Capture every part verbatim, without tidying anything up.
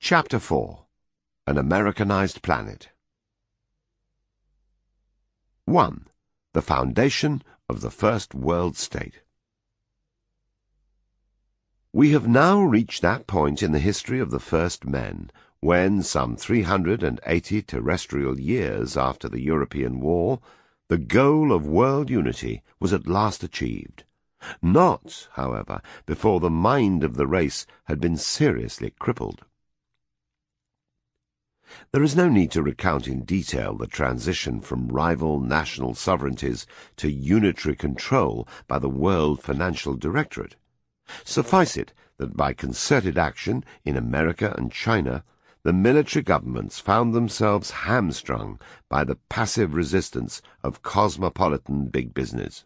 Chapter four. An Americanized Planet. one. The foundation of the first world state. We have now reached that point in the history of the first men, when, some three hundred and eighty terrestrial years after the European War, the goal of world unity was at last achieved. Not, however, before the mind of the race had been seriously crippled. There is no need to recount in detail the transition from rival national sovereignties to unitary control by the World Financial Directorate. Suffice it that by concerted action in America and China, the military governments found themselves hamstrung by the passive resistance of cosmopolitan big business.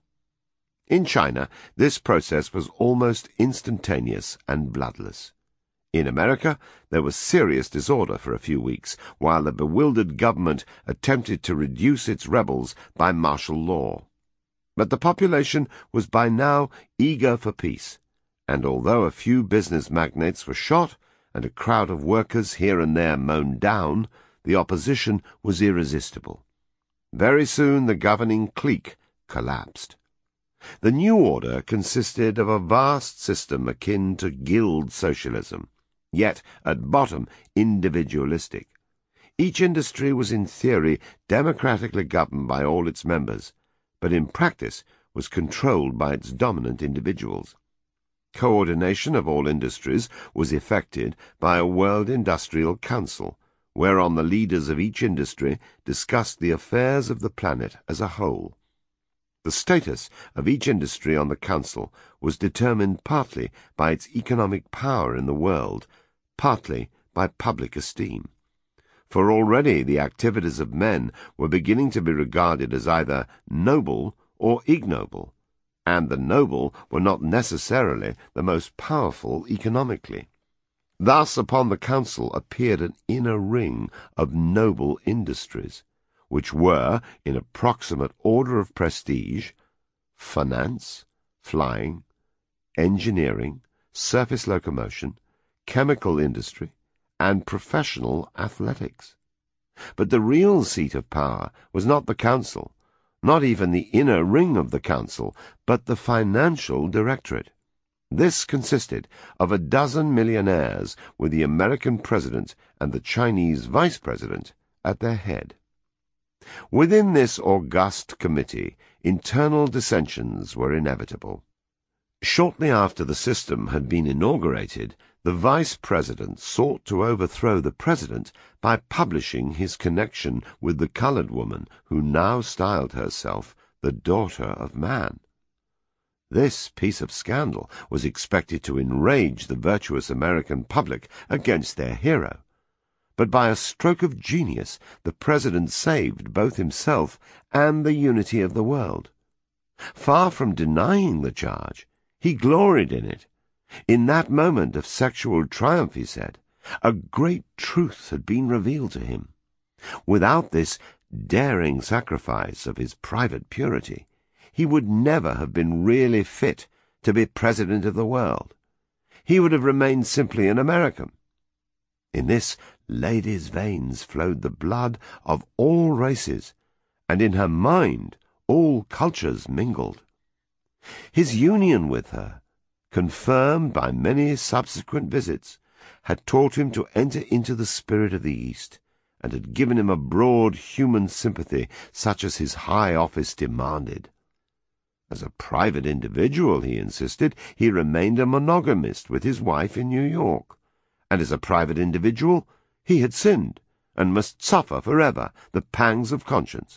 In China, this process was almost instantaneous and bloodless. In America, there was serious disorder for a few weeks, while the bewildered government attempted to reduce its rebels by martial law. But the population was by now eager for peace, and although a few business magnates were shot and a crowd of workers here and there mown down, the opposition was irresistible. Very soon the governing clique collapsed. The new order consisted of a vast system akin to guild socialism, yet at bottom individualistic. Each industry was in theory democratically governed by all its members, but in practice was controlled by its dominant individuals. Coordination of all industries was effected by a World Industrial Council, whereon the leaders of each industry discussed the affairs of the planet as a whole. The status of each industry on the Council was determined partly by its economic power in the world, partly by public esteem. For already the activities of men were beginning to be regarded as either noble or ignoble, and the noble were not necessarily the most powerful economically. Thus upon the Council appeared an inner ring of noble industries, which were, in approximate order of prestige, finance, flying, engineering, surface locomotion, chemical industry, and professional athletics. But the real seat of power was not the Council, not even the inner ring of the Council, but the Financial Directorate. This consisted of a dozen millionaires with the American President and the Chinese Vice President at their head. Within this august committee, internal dissensions were inevitable. Shortly after the system had been inaugurated, the Vice President sought to overthrow the President by publishing his connection with the colored woman who now styled herself the daughter of man. This piece of scandal was expected to enrage the virtuous American public against their hero. But by a stroke of genius the President saved both himself and the unity of the world. Far from denying the charge, he gloried in it. In that moment of sexual triumph, he said, a great truth had been revealed to him. Without this daring sacrifice of his private purity, he would never have been really fit to be President of the world. He would have remained simply an American. In this lady's veins flowed the blood of all races, and in her mind all cultures mingled. His union with her, confirmed by many subsequent visits, had taught him to enter into the spirit of the East, and had given him a broad human sympathy such as his high office demanded. As a private individual, he insisted, he remained a monogamist with his wife in New York, and as a private individual he had sinned, and must suffer forever the pangs of conscience.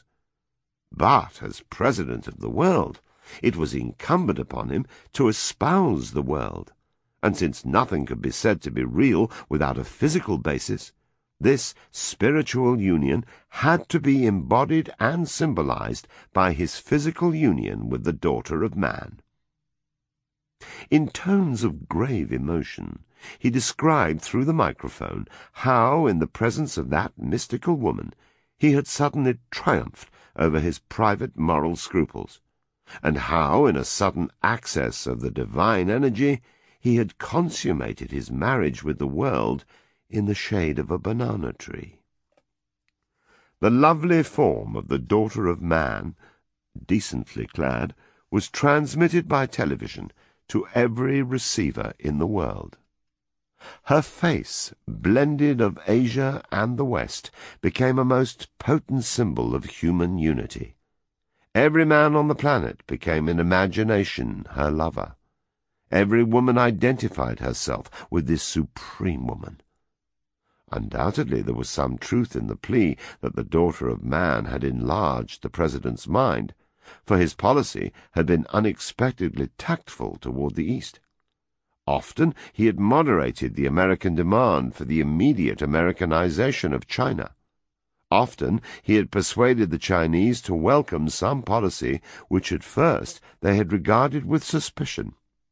But as President of the world, it was incumbent upon him to espouse the world, and since nothing could be said to be real without a physical basis, this spiritual union had to be embodied and symbolized by his physical union with the daughter of man. In tones of grave emotion, he described through the microphone how, in the presence of that mystical woman, he had suddenly triumphed over his private moral scruples, and how, in a sudden access of the divine energy, he had consummated his marriage with the world in the shade of a banana tree. The lovely form of the daughter of man, decently clad, was transmitted by television to every receiver in the world. Her face, blended of Asia and the West, became a most potent symbol of human unity. Every man on the planet became in imagination her lover. Every woman identified herself with this supreme woman. Undoubtedly there was some truth in the plea that the daughter of man had enlarged the president's mind, for his policy had been unexpectedly tactful toward the East. Often he had moderated the American demand for the immediate Americanization of China. Often he had persuaded the Chinese to welcome some policy which at first they had regarded with suspicion.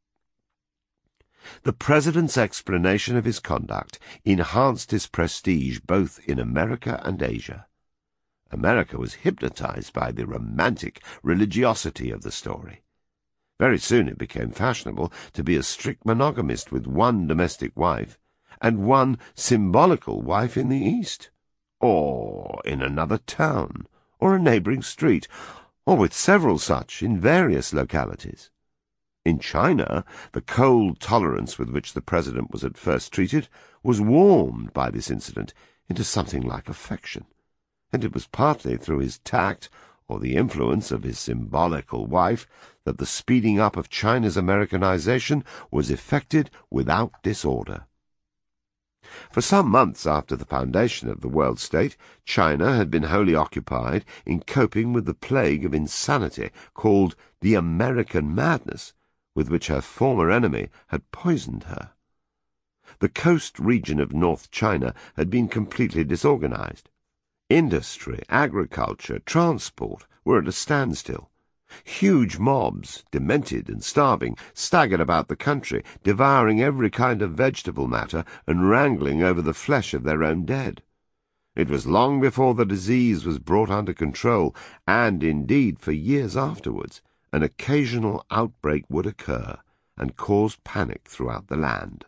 The president's explanation of his conduct enhanced his prestige both in America and Asia. America was hypnotized by the romantic religiosity of the story. Very soon it became fashionable to be a strict monogamist with one domestic wife and one symbolical wife in the East, or in another town, or a neighboring street, or with several such in various localities. In China, the cold tolerance with which the president was at first treated was warmed by this incident into something like affection, and it was partly through his tact or the influence of his symbolical wife that the speeding up of China's Americanization was effected without disorder. For some months after the foundation of the world state, China had been wholly occupied in coping with the plague of insanity called the American madness, with which her former enemy had poisoned her. The coast region of North China had been completely disorganized. Industry, agriculture, transport were at a standstill. Huge mobs, demented and starving, staggered about the country, devouring every kind of vegetable matter and wrangling over the flesh of their own dead. It was long before the disease was brought under control, and indeed for years afterwards, an occasional outbreak would occur and cause panic throughout the land.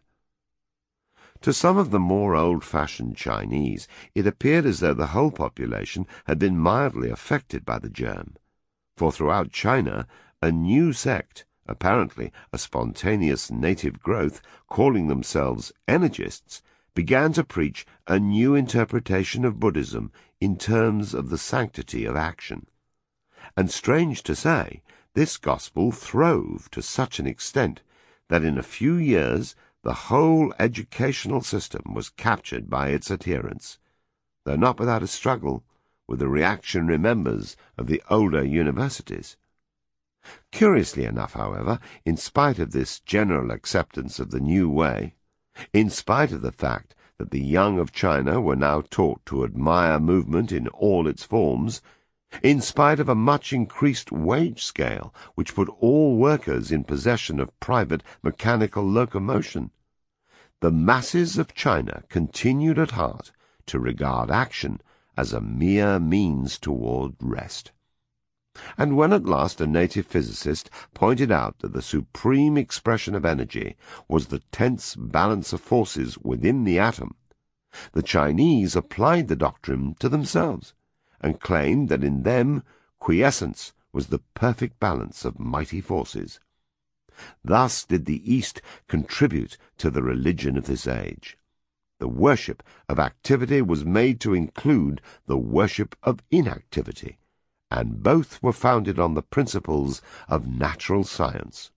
To some of the more old-fashioned Chinese, it appeared as though the whole population had been mildly affected by the germ, for throughout China a new sect, apparently a spontaneous native growth, calling themselves energists, began to preach a new interpretation of Buddhism in terms of the sanctity of action. And strange to say, this gospel throve to such an extent that in a few years the whole educational system was captured by its adherents, though not without a struggle with the reactionary members of the older universities. Curiously enough, however, in spite of this general acceptance of the new way, in spite of the fact that the young of China were now taught to admire movement in all its forms, in spite of a much increased wage scale which put all workers in possession of private mechanical locomotion, the masses of China continued at heart to regard action as a mere means toward rest. And when at last a native physicist pointed out that the supreme expression of energy was the tense balance of forces within the atom, the Chinese applied the doctrine to themselves, and claimed that in them quiescence was the perfect balance of mighty forces. Thus did the East contribute to the religion of this age. The worship of activity was made to include the worship of inactivity, and both were founded on the principles of natural science.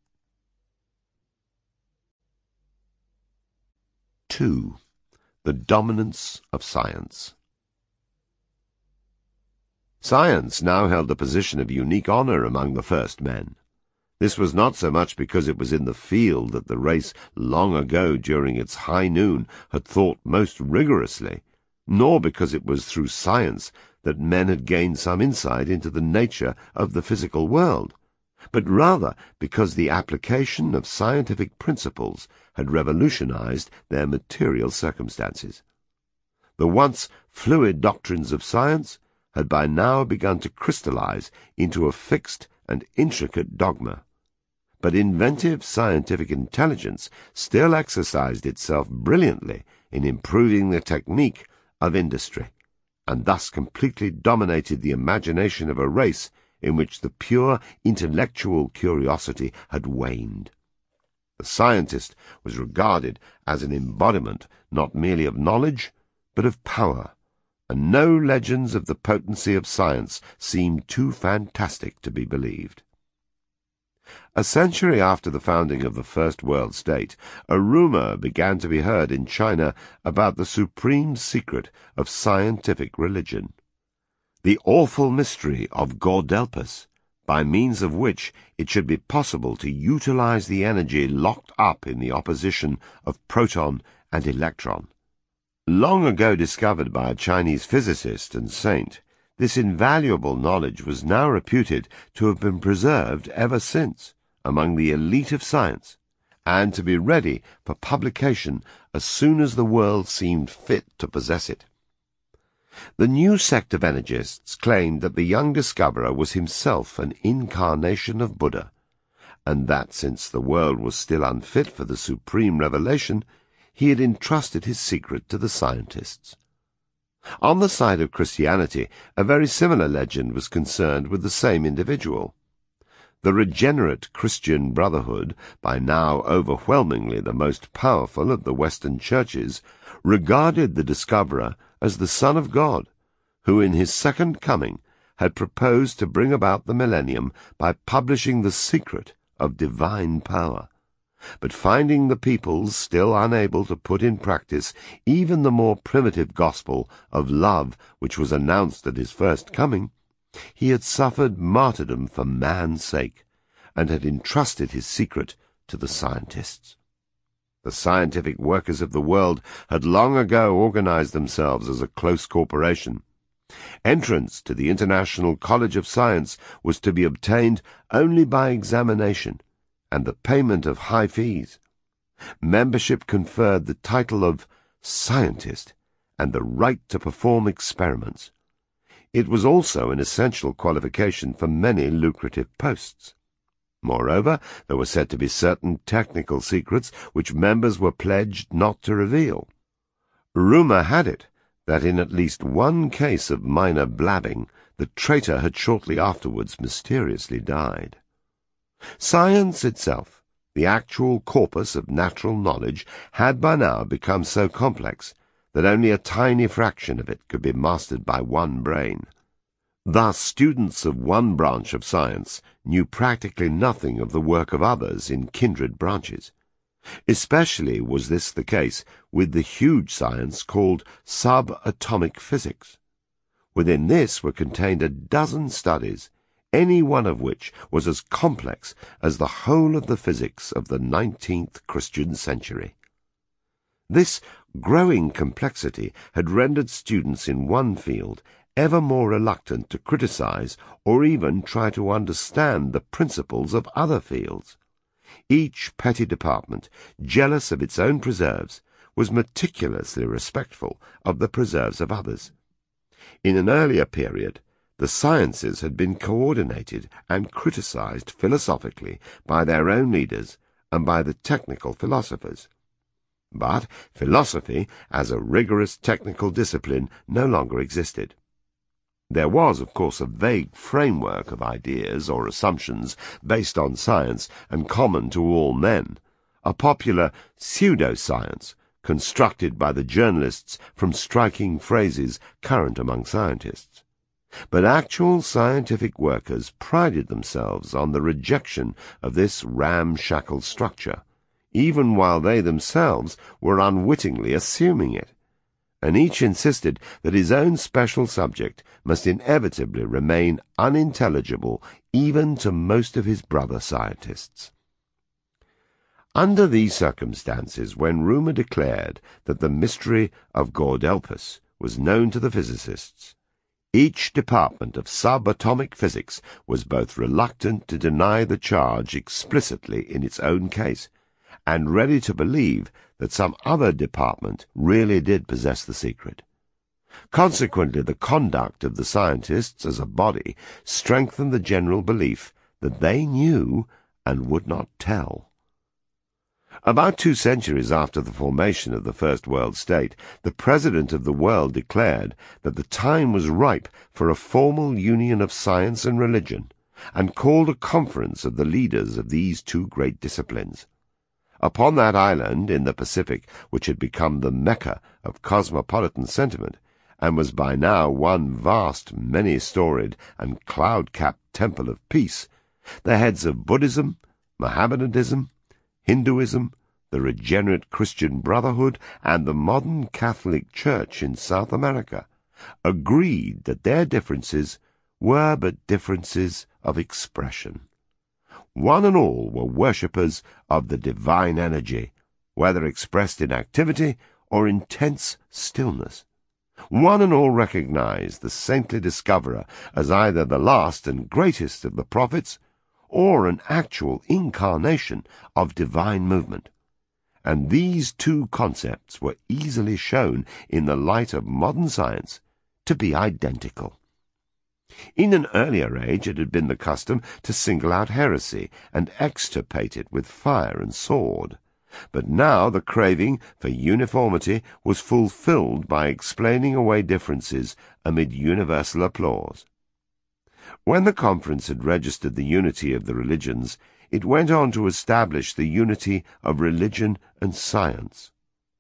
two. The dominance of science. Science now held a position of unique honor among the first men. This was not so much because it was in the field that the race long ago during its high noon had thought most rigorously, nor because it was through science that men had gained some insight into the nature of the physical world, but rather because the application of scientific principles had revolutionized their material circumstances. The once fluid doctrines of science had by now begun to crystallize into a fixed and intricate dogma. but inventive scientific intelligence still exercised itself brilliantly in improving the technique of industry, and thus completely dominated the imagination of a race in which the pure intellectual curiosity had waned. The scientist was regarded as an embodiment not merely of knowledge, but of power, and no legends of the potency of science seemed too fantastic to be believed. A century after the founding of the First World State, a rumor began to be heard in China about the supreme secret of scientific religion, the awful mystery of Gaudelpus, by means of which it should be possible to utilize the energy locked up in the opposition of proton and electron. Long ago discovered by a Chinese physicist and saint, this invaluable knowledge was now reputed to have been preserved ever since among the elite of science, and to be ready for publication as soon as the world seemed fit to possess it. The new sect of energists claimed that the young discoverer was himself an incarnation of Buddha, and that since the world was still unfit for the supreme revelation, he had entrusted his secret to the scientists. On the side of Christianity, a very similar legend was concerned with the same individual. The regenerate Christian Brotherhood, by now overwhelmingly the most powerful of the Western churches, regarded the discoverer as the Son of God, who in his second coming had proposed to bring about the millennium by publishing the secret of divine power. But finding the peoples still unable to put in practice even the more primitive gospel of love which was announced at his first coming, he had suffered martyrdom for man's sake, and had entrusted his secret to the scientists. The scientific workers of the world had long ago organized themselves as a close corporation. Entrance to the International College of Science was to be obtained only by examination, and the payment of high fees. Membership conferred the title of scientist and the right to perform experiments. It was also an essential qualification for many lucrative posts. Moreover, there were said to be certain technical secrets which members were pledged not to reveal. Rumour had it that in at least one case of minor blabbing, the traitor had shortly afterwards mysteriously died. Science itself, the actual corpus of natural knowledge, had by now become so complex that only a tiny fraction of it could be mastered by one brain. Thus, students of one branch of science knew practically nothing of the work of others in kindred branches. Especially was this the case with the huge science called subatomic physics. Within this were contained a dozen studies, any one of which was as complex as the whole of the physics of the nineteenth Christian century. This growing complexity had rendered students in one field ever more reluctant to criticize or even try to understand the principles of other fields. Each petty department, jealous of its own preserves, was meticulously respectful of the preserves of others. In an earlier period, the sciences had been coordinated and criticized philosophically by their own leaders and by the technical philosophers. But philosophy, as a rigorous technical discipline, no longer existed. There was, of course, a vague framework of ideas or assumptions based on science and common to all men, a popular pseudo-science constructed by the journalists from striking phrases current among scientists. But actual scientific workers prided themselves on the rejection of this ramshackle structure, even while they themselves were unwittingly assuming it, and each insisted that his own special subject must inevitably remain unintelligible even to most of his brother scientists. Under these circumstances, when rumour declared that the mystery of Gaudelpus was known to the physicists, each department of subatomic physics was both reluctant to deny the charge explicitly in its own case, and ready to believe that some other department really did possess the secret. Consequently, the conduct of the scientists as a body strengthened the general belief that they knew and would not tell. About two centuries after the formation of the first world state, the President of the world declared that the time was ripe for a formal union of science and religion, and called a conference of the leaders of these two great disciplines. Upon that island in the Pacific, which had become the Mecca of cosmopolitan sentiment, and was by now one vast, many-storied and cloud-capped temple of peace, the heads of Buddhism, Mohammedanism, Hinduism, the regenerate Christian Brotherhood, and the modern Catholic Church in South America agreed that their differences were but differences of expression. One and all were worshippers of the divine energy, whether expressed in activity or intense stillness. One and all recognized the saintly discoverer as either the last and greatest of the prophets, or an actual incarnation of divine movement. And these two concepts were easily shown in the light of modern science to be identical. In an earlier age it had been the custom to single out heresy and extirpate it with fire and sword, but now the craving for uniformity was fulfilled by explaining away differences amid universal applause. When the conference had registered the unity of the religions, it went on to establish the unity of religion and science.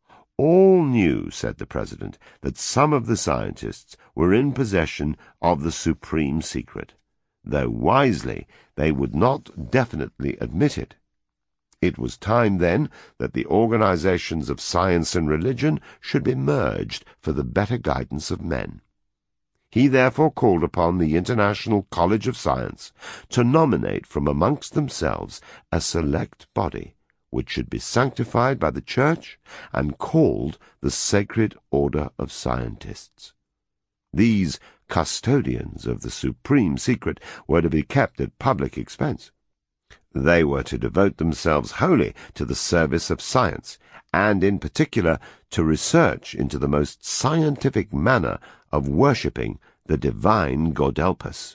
All knew, said the President, that some of the scientists were in possession of the supreme secret, though wisely they would not definitely admit it. It was time, then, that the organizations of science and religion should be merged for the better guidance of men. He therefore called upon the International College of Science to nominate from amongst themselves a select body, which should be sanctified by the Church and called the Sacred Order of Scientists. These custodians of the supreme secret were to be kept at public expense. They were to devote themselves wholly to the service of science, and in particular to research into the most scientific manner of worshipping the divine Gaudelpus.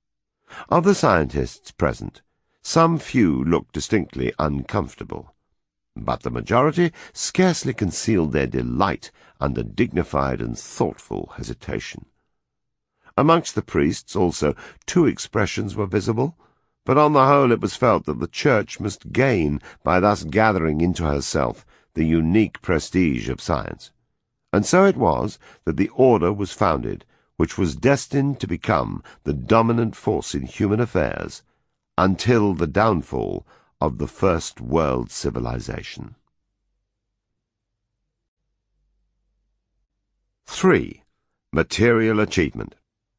Of the scientists present, some few looked distinctly uncomfortable, but the majority scarcely concealed their delight under dignified and thoughtful hesitation. Amongst the priests also two expressions were visible, but on the whole it was felt that the Church must gain by thus gathering into herself the unique prestige of science. And so it was that the order was founded, which was destined to become the dominant force in human affairs until the downfall of the first world civilization. Three. Material achievement.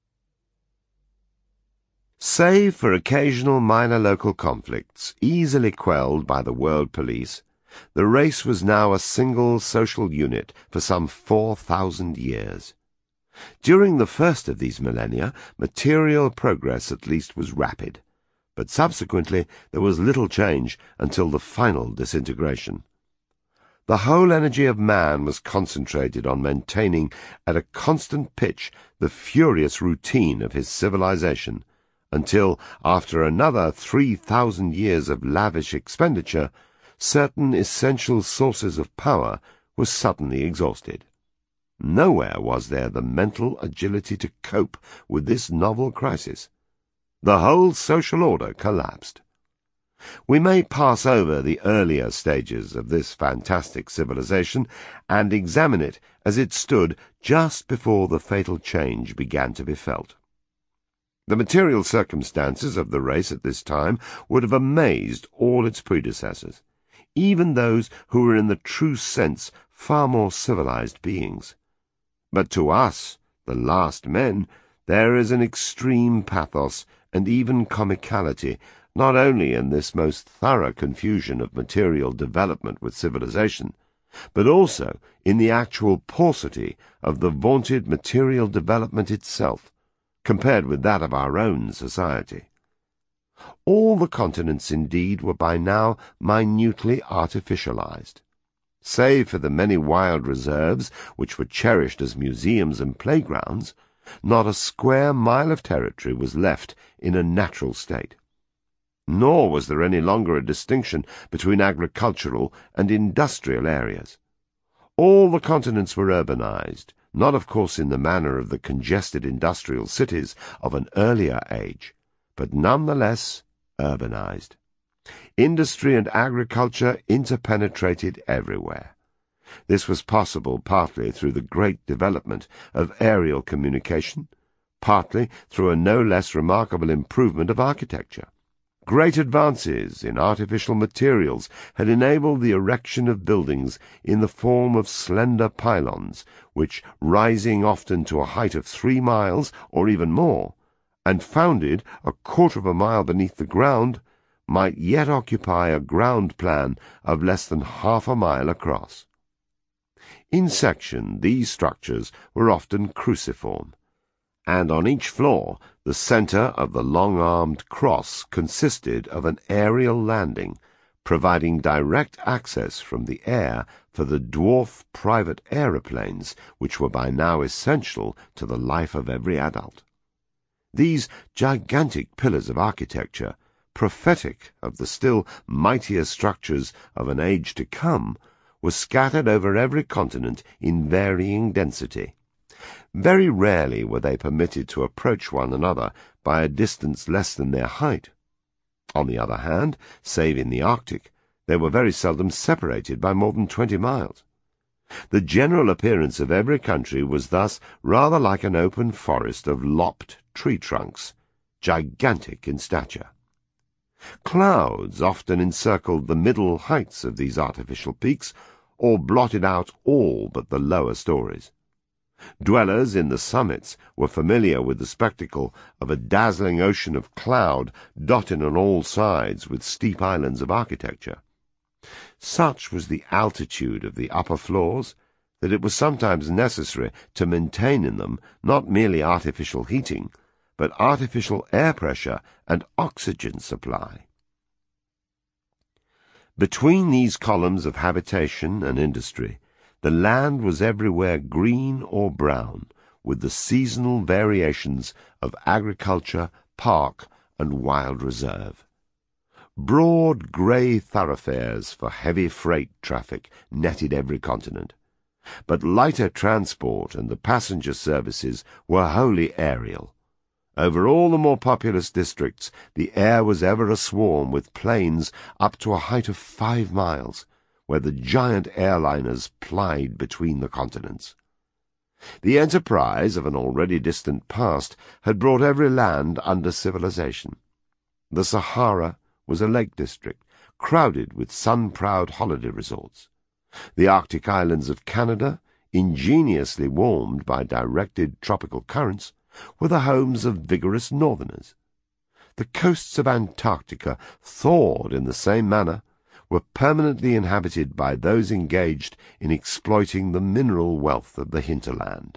Save for occasional minor local conflicts, easily quelled by the world police, the race was now a single social unit for some four thousand years. During the first of these millennia, material progress at least was rapid, but subsequently there was little change until the final disintegration. The whole energy of man was concentrated on maintaining at a constant pitch the furious routine of his civilization, until, after another three thousand years of lavish expenditure, certain essential sources of power were suddenly exhausted. Nowhere was there the mental agility to cope with this novel crisis. The whole social order collapsed. We may pass over the earlier stages of this fantastic civilization and examine it as it stood just before the fatal change began to be felt. The material circumstances of the race at this time would have amazed all its predecessors, even those who were in the true sense far more civilized beings. But to us, the last men, there is an extreme pathos and even comicality, not only in this most thorough confusion of material development with civilization, but also in the actual paucity of the vaunted material development itself, compared with that of our own society. All the continents, indeed, were by now minutely artificialized. Save for the many wild reserves which were cherished as museums and playgrounds, not a square mile of territory was left in a natural state. Nor was there any longer a distinction between agricultural and industrial areas. All the continents were urbanized, not of course in the manner of the congested industrial cities of an earlier age, but nonetheless urbanized. Industry and agriculture interpenetrated everywhere. This was possible partly through the great development of aerial communication, partly through a no less remarkable improvement of architecture. Great advances in artificial materials had enabled the erection of buildings in the form of slender pylons, which, rising often to a height of three miles or even more, and founded a quarter of a mile beneath the ground, might yet occupy a ground plan of less than half a mile across. In section, these structures were often cruciform, and on each floor the centre of the long-armed cross consisted of an aerial landing, providing direct access from the air for the dwarf private aeroplanes which were by now essential to the life of every adult. These gigantic pillars of architecture, prophetic of the still mightier structures of an age to come, were scattered over every continent in varying density. Very rarely were they permitted to approach one another by a distance less than their height. On the other hand, save in the Arctic, they were very seldom separated by more than twenty miles. The general appearance of every country was thus rather like an open forest of lopped tree trunks, gigantic in stature. Clouds often encircled the middle heights of these artificial peaks, or blotted out all but the lower stories. Dwellers in the summits were familiar with the spectacle of a dazzling ocean of cloud dotted on all sides with steep islands of architecture. Such was the altitude of the upper floors that it was sometimes necessary to maintain in them not merely artificial heating, but artificial air pressure and oxygen supply. Between these columns of habitation and industry, the land was everywhere green or brown, with the seasonal variations of agriculture, park, and wild reserve. Broad grey thoroughfares for heavy freight traffic netted every continent, but lighter transport and the passenger services were wholly aerial. Over all the more populous districts the air was ever aswarm with planes up to a height of five miles, where the giant airliners plied between the continents. The enterprise of an already distant past had brought every land under civilization. The Sahara was a lake district, crowded with sun-proud holiday resorts. The Arctic islands of Canada, ingeniously warmed by directed tropical currents, were the homes of vigorous northerners. The coasts of Antarctica, thawed in the same manner, were permanently inhabited by those engaged in exploiting the mineral wealth of the hinterland.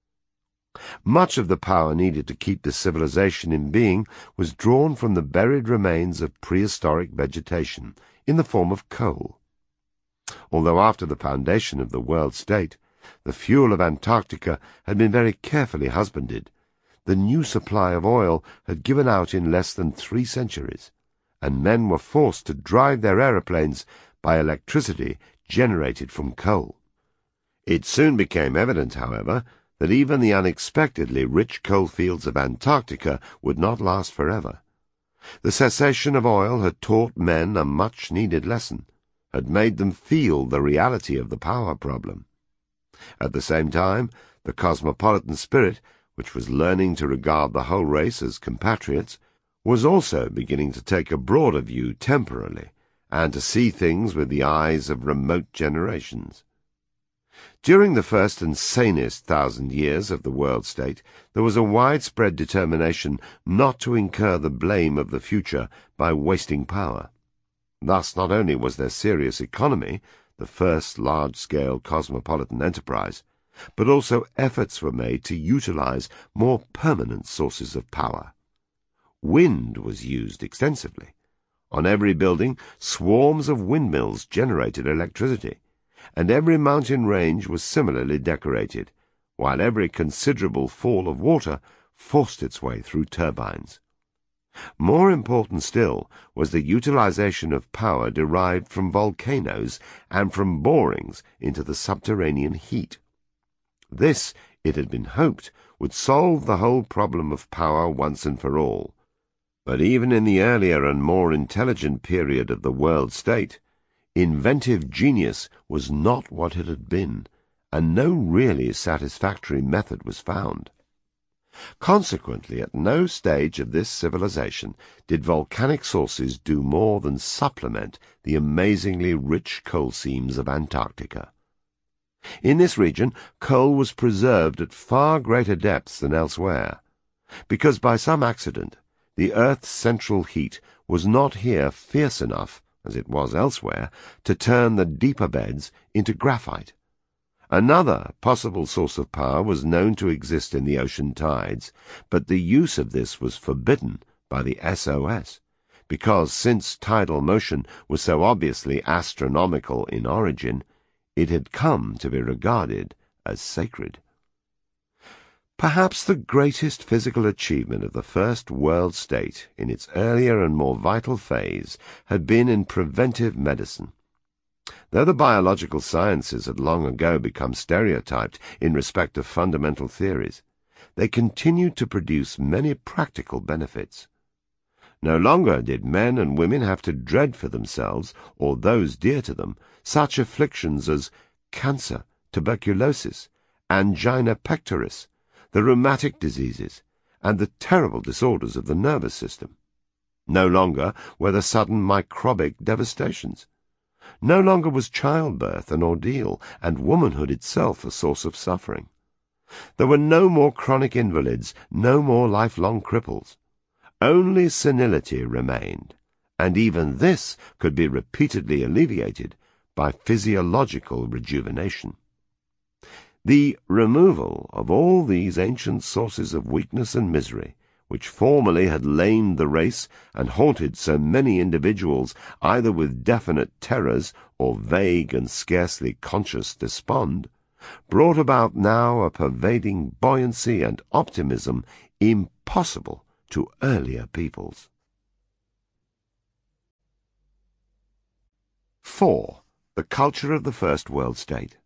Much of the power needed to keep this civilization in being was drawn from the buried remains of prehistoric vegetation in the form of coal. Although after the foundation of the world state, the fuel of Antarctica had been very carefully husbanded, the new supply of oil had given out in less than three centuries, and men were forced to drive their aeroplanes by electricity generated from coal. It soon became evident, however, that even the unexpectedly rich coal fields of Antarctica would not last forever. The cessation of oil had taught men a much-needed lesson, had made them feel the reality of the power problem. At the same time, the cosmopolitan spirit, which was learning to regard the whole race as compatriots, was also beginning to take a broader view temporally, and to see things with the eyes of remote generations. During the first and sanest thousand years of the world state, there was a widespread determination not to incur the blame of the future by wasting power. Thus not only was there serious economy, the first large-scale cosmopolitan enterprise, but also efforts were made to utilize more permanent sources of power. Wind was used extensively. On every building, swarms of windmills generated electricity, and every mountain range was similarly decorated, while every considerable fall of water forced its way through turbines. More important still was the utilization of power derived from volcanoes and from borings into the subterranean heat. This, it had been hoped, would solve the whole problem of power once and for all. But even in the earlier and more intelligent period of the world state, inventive genius was not what it had been, and no really satisfactory method was found. Consequently, at no stage of this civilization did volcanic sources do more than supplement the amazingly rich coal seams of Antarctica. In this region, coal was preserved at far greater depths than elsewhere, because by some accident the Earth's central heat was not here fierce enough, as it was elsewhere, to turn the deeper beds into graphite. Another possible source of power was known to exist in the ocean tides, but the use of this was forbidden by the S O S, because since tidal motion was so obviously astronomical in origin, it had come to be regarded as sacred. Perhaps the greatest physical achievement of the first world state in its earlier and more vital phase had been in preventive medicine. Though the biological sciences had long ago become stereotyped in respect of fundamental theories, they continued to produce many practical benefits. No longer did men and women have to dread for themselves, or those dear to them, such afflictions as cancer, tuberculosis, angina pectoris, the rheumatic diseases, and the terrible disorders of the nervous system. No longer were there sudden microbic devastations. No longer was childbirth an ordeal, and womanhood itself a source of suffering. There were no more chronic invalids, no more lifelong cripples. Only senility remained, and even this could be repeatedly alleviated by physiological rejuvenation. The removal of all these ancient sources of weakness and misery, which formerly had lamed the race and haunted so many individuals either with definite terrors or vague and scarcely conscious despond, brought about now a pervading buoyancy and optimism impossible to earlier peoples. four. The culture of the First World State.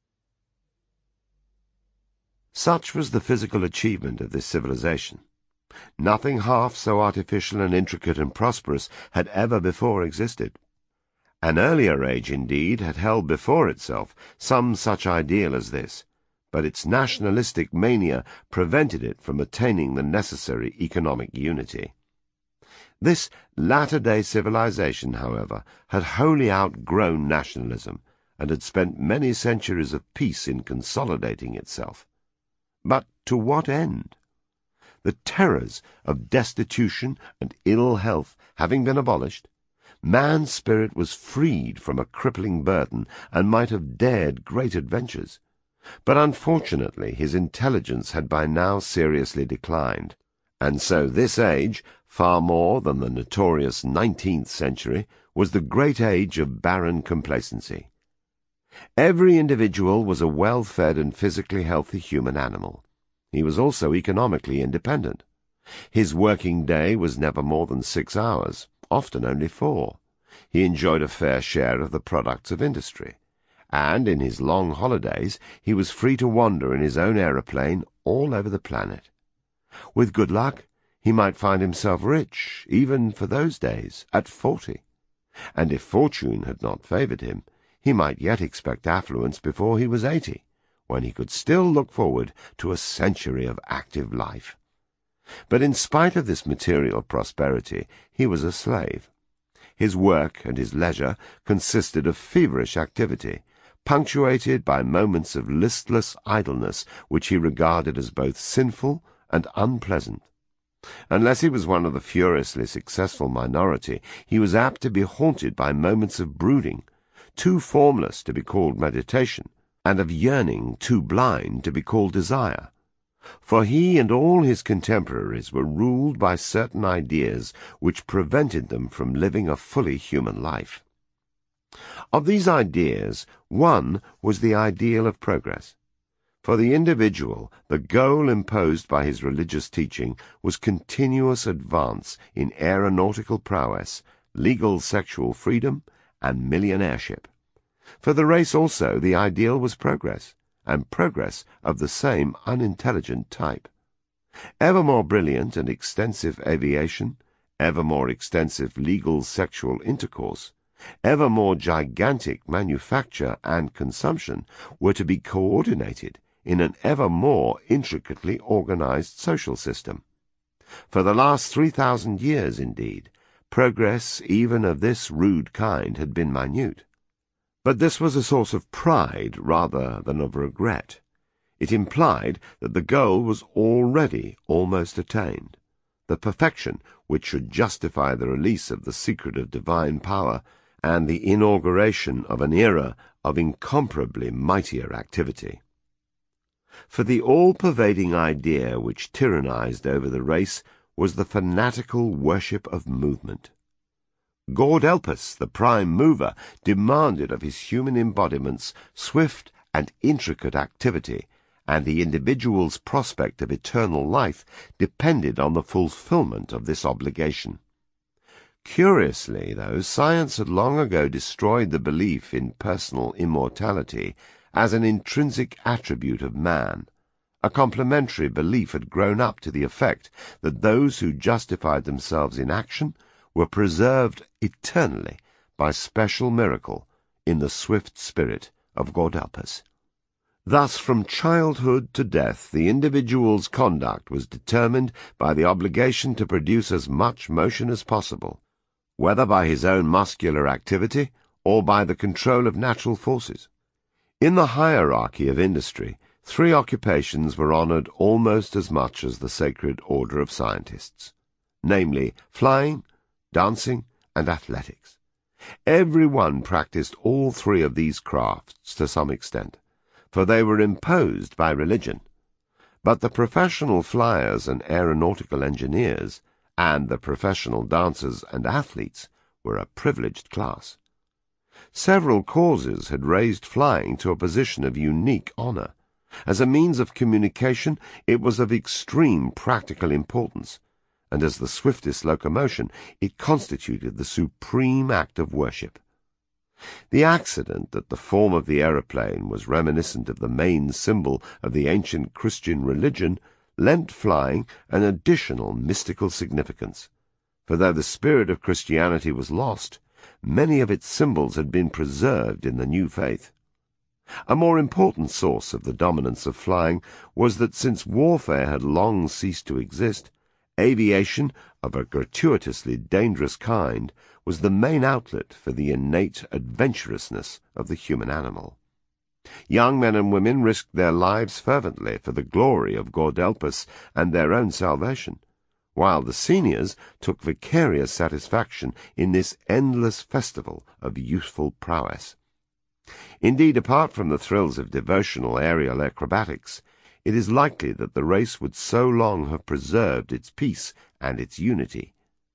Such was the physical achievement of this civilization. Nothing half so artificial and intricate and prosperous had ever before existed. An earlier age, indeed, had held before itself some such ideal as this, but its nationalistic mania prevented it from attaining the necessary economic unity. This latter-day civilization, however, had wholly outgrown nationalism, and had spent many centuries of peace in consolidating itself. But to what end? The terrors of destitution and ill health having been abolished, man's spirit was freed from a crippling burden and might have dared great adventures. But unfortunately his intelligence had by now seriously declined, and so this age, far more than the notorious nineteenth century, was the great age of barren complacency. Every individual was a well-fed and physically healthy human animal. He was also economically independent. His working day was never more than six hours, often only four. He enjoyed a fair share of the products of industry, and in his long holidays he was free to wander in his own aeroplane all over the planet. With good luck, he might find himself rich, even for those days, at forty, and if fortune had not favoured him, he might yet expect affluence before he was eighty, when he could still look forward to a century of active life. But in spite of this material prosperity, he was a slave. His work and his leisure consisted of feverish activity, punctuated by moments of listless idleness which he regarded as both sinful and unpleasant. Unless he was one of the furiously successful minority, he was apt to be haunted by moments of brooding, too formless to be called meditation, and of yearning too blind to be called desire. For he and all his contemporaries were ruled by certain ideas which prevented them from living a fully human life. Of these ideas, one was the ideal of progress. For the individual, the goal imposed by his religious teaching was continuous advance in aeronautical prowess, legal sexual freedom, and millionaireship. For the race also, the ideal was progress, and progress of the same unintelligent type. Ever more brilliant and extensive aviation, ever more extensive legal sexual intercourse, ever more gigantic manufacture and consumption were to be coordinated in an ever more intricately organized social system. For the last three thousand years, indeed, progress even of this rude kind had been minute. But this was a source of pride rather than of regret. It implied that the goal was already almost attained, the perfection which should justify the release of the secret of divine power and the inauguration of an era of incomparably mightier activity. For the all-pervading idea which tyrannized over the race was the fanatical worship of movement. Gaudelpus, the prime mover, demanded of his human embodiments swift and intricate activity, and the individual's prospect of eternal life depended on the fulfillment of this obligation. Curiously, though, science had long ago destroyed the belief in personal immortality as an intrinsic attribute of man. A complementary belief had grown up to the effect that those who justified themselves in action were preserved eternally by special miracle in the swift spirit of Gaudelpus. Thus, from childhood to death, the individual's conduct was determined by the obligation to produce as much motion as possible, whether by his own muscular activity or by the control of natural forces. In the hierarchy of industry, three occupations were honored almost as much as the sacred order of scientists, namely flying, dancing, and athletics. Every one practiced all three of these crafts to some extent, for they were imposed by religion. But the professional flyers and aeronautical engineers, and the professional dancers and athletes, were a privileged class. Several causes had raised flying to a position of unique honor. As a means of communication, it was of extreme practical importance, and as the swiftest locomotion, it constituted the supreme act of worship. The accident that the form of the aeroplane was reminiscent of the main symbol of the ancient Christian religion lent flying an additional mystical significance, for though the spirit of Christianity was lost, many of its symbols had been preserved in the new faith. A more important source of the dominance of flying was that since warfare had long ceased to exist, aviation of a gratuitously dangerous kind was the main outlet for the innate adventurousness of the human animal. Young men and women risked their lives fervently for the glory of Gaudelpus and their own salvation, while the seniors took vicarious satisfaction in this endless festival of youthful prowess. Indeed, apart from the thrills of devotional aerial acrobatics, it is likely that the race would so long have preserved its peace and its unity.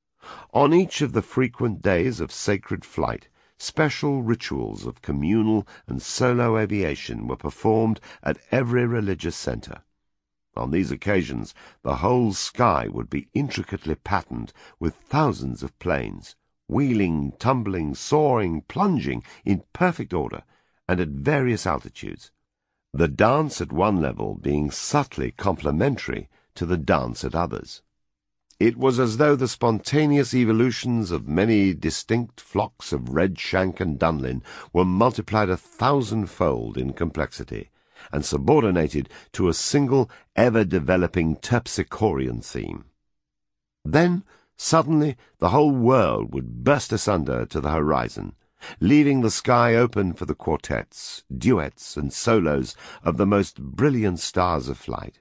On each of the frequent days of sacred flight, special rituals of communal and solo aviation were performed at every religious center. On these occasions, the whole sky would be intricately patterned with thousands of planes, wheeling, tumbling, soaring, plunging in perfect order and at various altitudes, the dance at one level being subtly complementary to the dance at others. It was as though the spontaneous evolutions of many distinct flocks of Redshank and Dunlin were multiplied a thousandfold in complexity, and subordinated to a single ever-developing terpsichorean theme. Then, suddenly, the whole world would burst asunder to the horizon, leaving the sky open for the quartets, duets, and solos of the most brilliant stars of flight.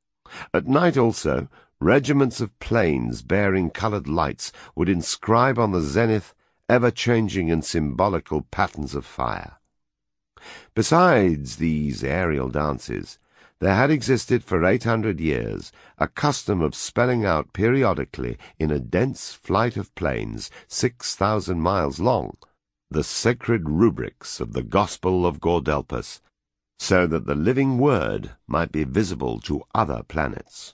At night also, regiments of planes bearing coloured lights would inscribe on the zenith ever-changing and symbolical patterns of fire. Besides these aerial dances, there had existed for eight hundred years a custom of spelling out periodically in a dense flight of planes six thousand miles long the sacred rubrics of the Gospel of Gaudelpus, so that the living word might be visible to other planets.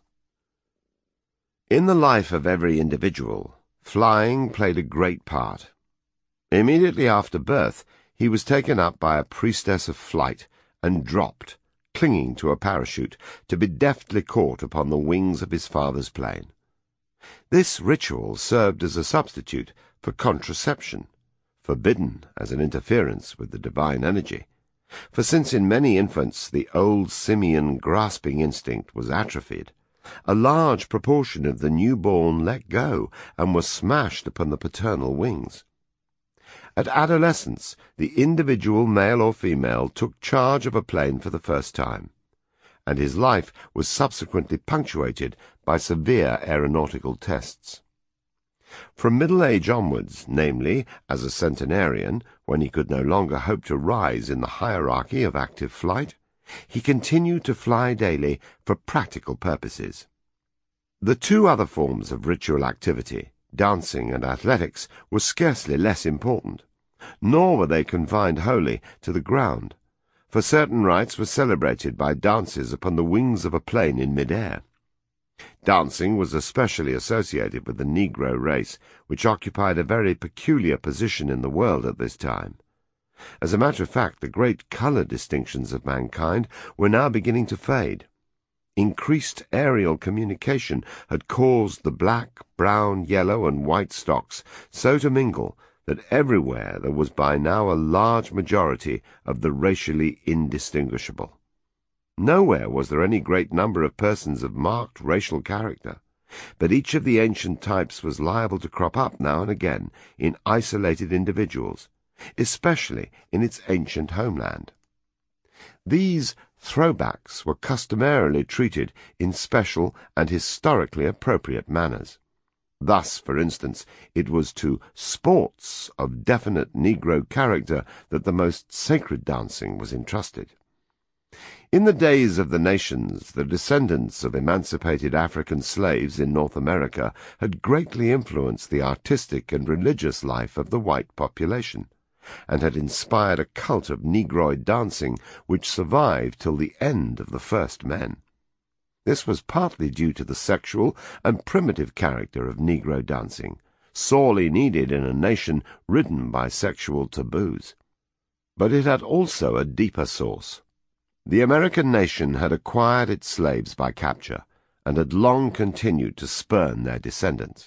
In the life of every individual, flying played a great part. Immediately after birth, he was taken up by a priestess of flight and dropped, clinging to a parachute, to be deftly caught upon the wings of his father's plane. This ritual served as a substitute for contraception, forbidden as an interference with the divine energy. For since in many infants the old simian grasping instinct was atrophied, a large proportion of the newborn let go and was smashed upon the paternal wings. At adolescence, the individual male or female took charge of a plane for the first time, and his life was subsequently punctuated by severe aeronautical tests. From middle age onwards, namely, as a centenarian, when he could no longer hope to rise in the hierarchy of active flight, he continued to fly daily for practical purposes. The two other forms of ritual activity, dancing and athletics, were scarcely less important, nor were they confined wholly to the ground, for certain rites were celebrated by dances upon the wings of a plane in mid-air. Dancing was especially associated with the Negro race, which occupied a very peculiar position in the world at this time. As a matter of fact, the great colour distinctions of mankind were now beginning to fade. Increased aerial communication had caused the black, brown, yellow, and white stocks so to mingle that everywhere there was by now a large majority of the racially indistinguishable. Nowhere was there any great number of persons of marked racial character, but each of the ancient types was liable to crop up now and again in isolated individuals, especially in its ancient homeland. These throwbacks were customarily treated in special and historically appropriate manners. Thus, for instance, it was to sports of definite Negro character that the most sacred dancing was entrusted. In the days of the nations, the descendants of emancipated African slaves in North America had greatly influenced the artistic and religious life of the white population, and had inspired a cult of Negroid dancing which survived till the end of the first men. This was partly due to the sexual and primitive character of Negro dancing, sorely needed in a nation ridden by sexual taboos. But it had also a deeper source. The American nation had acquired its slaves by capture, and had long continued to spurn their descendants.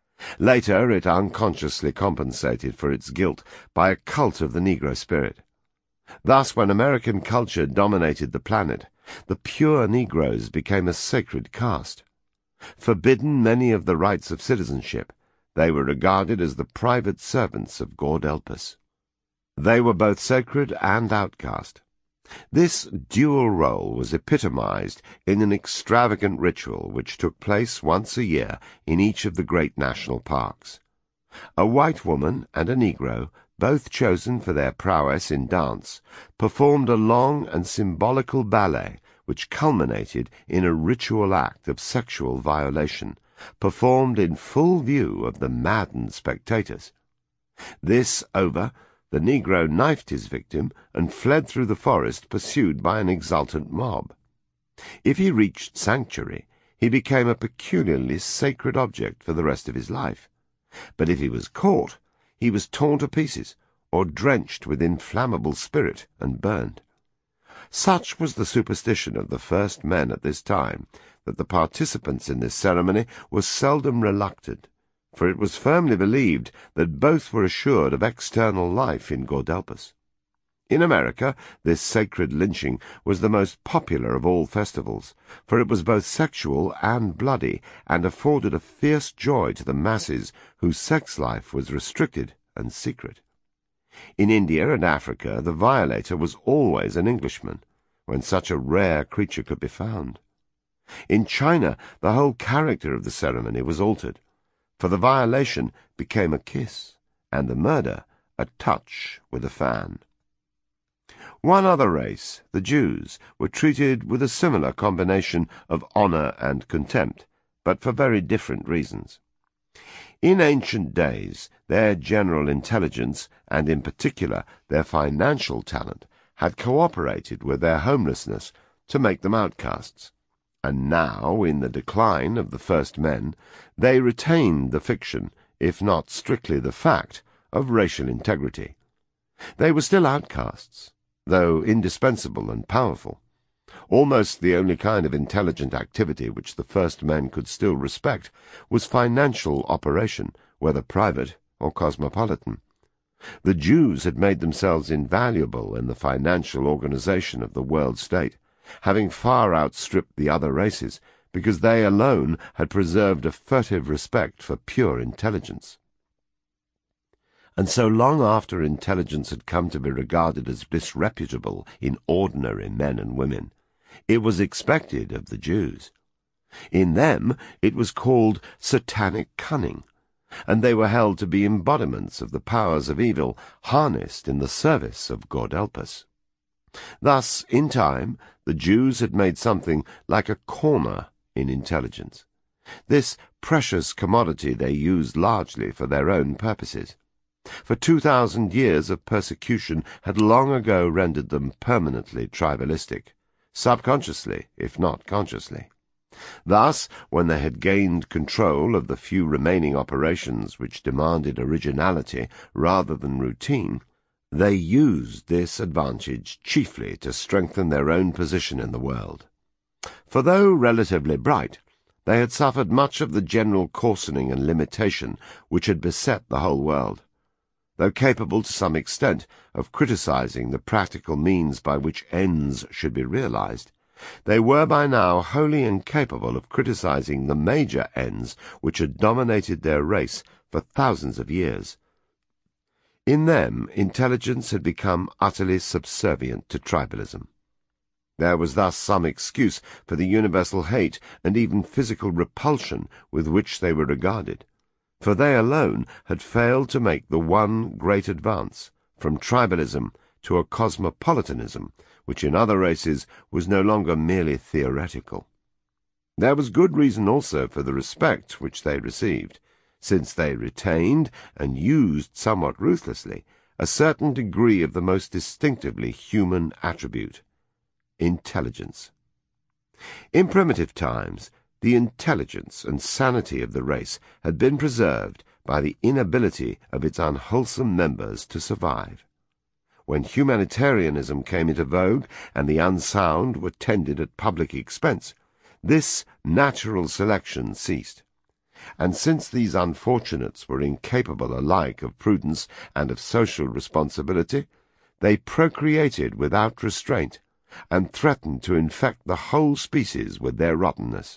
Later it unconsciously compensated for its guilt by a cult of the Negro spirit. Thus, when American culture dominated the planet, the pure Negroes became a sacred caste. Forbidden many of the rights of citizenship, they were regarded as the private servants of Gordelpus. They were both sacred and outcast. This dual role was epitomized in an extravagant ritual which took place once a year in each of the great national parks. A white woman and a Negro, both chosen for their prowess in dance, performed a long and symbolical ballet which culminated in a ritual act of sexual violation, performed in full view of the maddened spectators. This over, the Negro knifed his victim and fled through the forest pursued by an exultant mob. If he reached sanctuary, he became a peculiarly sacred object for the rest of his life. But if he was caught, he was torn to pieces, or drenched with inflammable spirit and burned. Such was the superstition of the first men at this time, that the participants in this ceremony were seldom reluctant, for it was firmly believed that both were assured of external life in Gordelpus. In America, this sacred lynching was the most popular of all festivals, for it was both sexual and bloody, and afforded a fierce joy to the masses whose sex life was restricted and secret. In India and Africa, the violator was always an Englishman, when such a rare creature could be found. In China, the whole character of the ceremony was altered, for the violation became a kiss, and the murder a touch with a fan. One other race, the Jews, were treated with a similar combination of honor and contempt, but for very different reasons. In ancient days, their general intelligence, and in particular their financial talent, had cooperated with their homelessness to make them outcasts, and now, in the decline of the first men, they retained the fiction, if not strictly the fact, of racial integrity. They were still outcasts, though indispensable and powerful. Almost the only kind of intelligent activity which the first men could still respect was financial operation, whether private or cosmopolitan. The Jews had made themselves invaluable in the financial organization of the world state, having far outstripped the other races, because they alone had preserved a furtive respect for pure intelligence. And so long after intelligence had come to be regarded as disreputable in ordinary men and women, it was expected of the Jews. In them it was called satanic cunning, and they were held to be embodiments of the powers of evil harnessed in the service of God help us. Thus, in time, the Jews had made something like a corner in intelligence. This precious commodity they used largely for their own purposes. For two thousand years of persecution had long ago rendered them permanently tribalistic, subconsciously, if not consciously. Thus, when they had gained control of the few remaining operations which demanded originality rather than routine, they used this advantage chiefly to strengthen their own position in the world. For though relatively bright, they had suffered much of the general coarsening and limitation which had beset the whole world. Though capable to some extent of criticizing the practical means by which ends should be realized, they were by now wholly incapable of criticizing the major ends which had dominated their race for thousands of years. In them, intelligence had become utterly subservient to tribalism. There was thus some excuse for the universal hate and even physical repulsion with which they were regarded, for they alone had failed to make the one great advance from tribalism to a cosmopolitanism which in other races was no longer merely theoretical. There was good reason also for the respect which they received, since they retained, and used somewhat ruthlessly, a certain degree of the most distinctively human attribute, intelligence. In primitive times, the intelligence and sanity of the race had been preserved by the inability of its unwholesome members to survive. When humanitarianism came into vogue and the unsound were tended at public expense, this natural selection ceased. And since these unfortunates were incapable alike of prudence and of social responsibility, they procreated without restraint, and threatened to infect the whole species with their rottenness.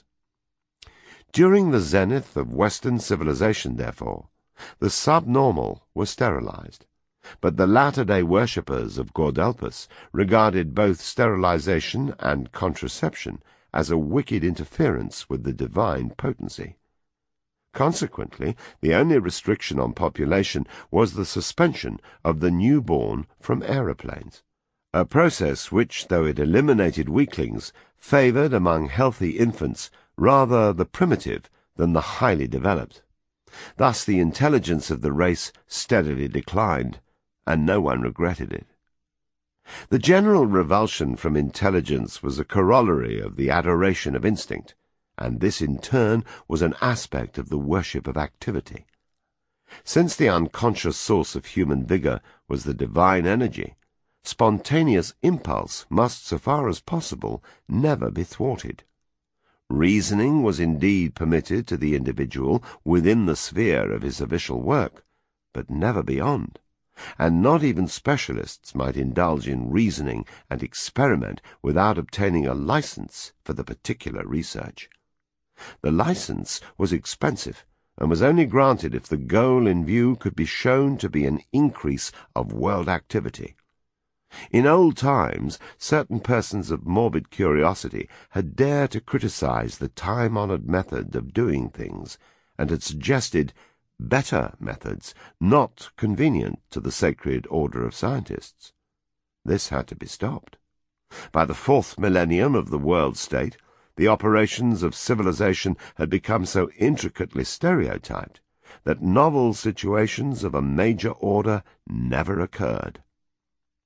During the zenith of Western civilization, therefore, the subnormal were sterilized, but the latter-day worshippers of Gordelpus regarded both sterilization and contraception as a wicked interference with the divine potency. Consequently, the only restriction on population was the suspension of the newborn from aeroplanes, a process which, though it eliminated weaklings, favored among healthy infants rather the primitive than the highly developed. Thus the intelligence of the race steadily declined, and no one regretted it. The general revulsion from intelligence was a corollary of the adoration of instinct, and this in turn was an aspect of the worship of activity. Since the unconscious source of human vigor was the divine energy, spontaneous impulse must, so far as possible, never be thwarted. Reasoning was indeed permitted to the individual within the sphere of his official work, but never beyond, and not even specialists might indulge in reasoning and experiment without obtaining a license for the particular research. The license was expensive, and was only granted if the goal in view could be shown to be an increase of world activity. In old times, certain persons of morbid curiosity had dared to criticize the time-honored method of doing things, and had suggested better methods not convenient to the sacred order of scientists. This had to be stopped. By the fourth millennium of the world state, the operations of civilization had become so intricately stereotyped that novel situations of a major order never occurred.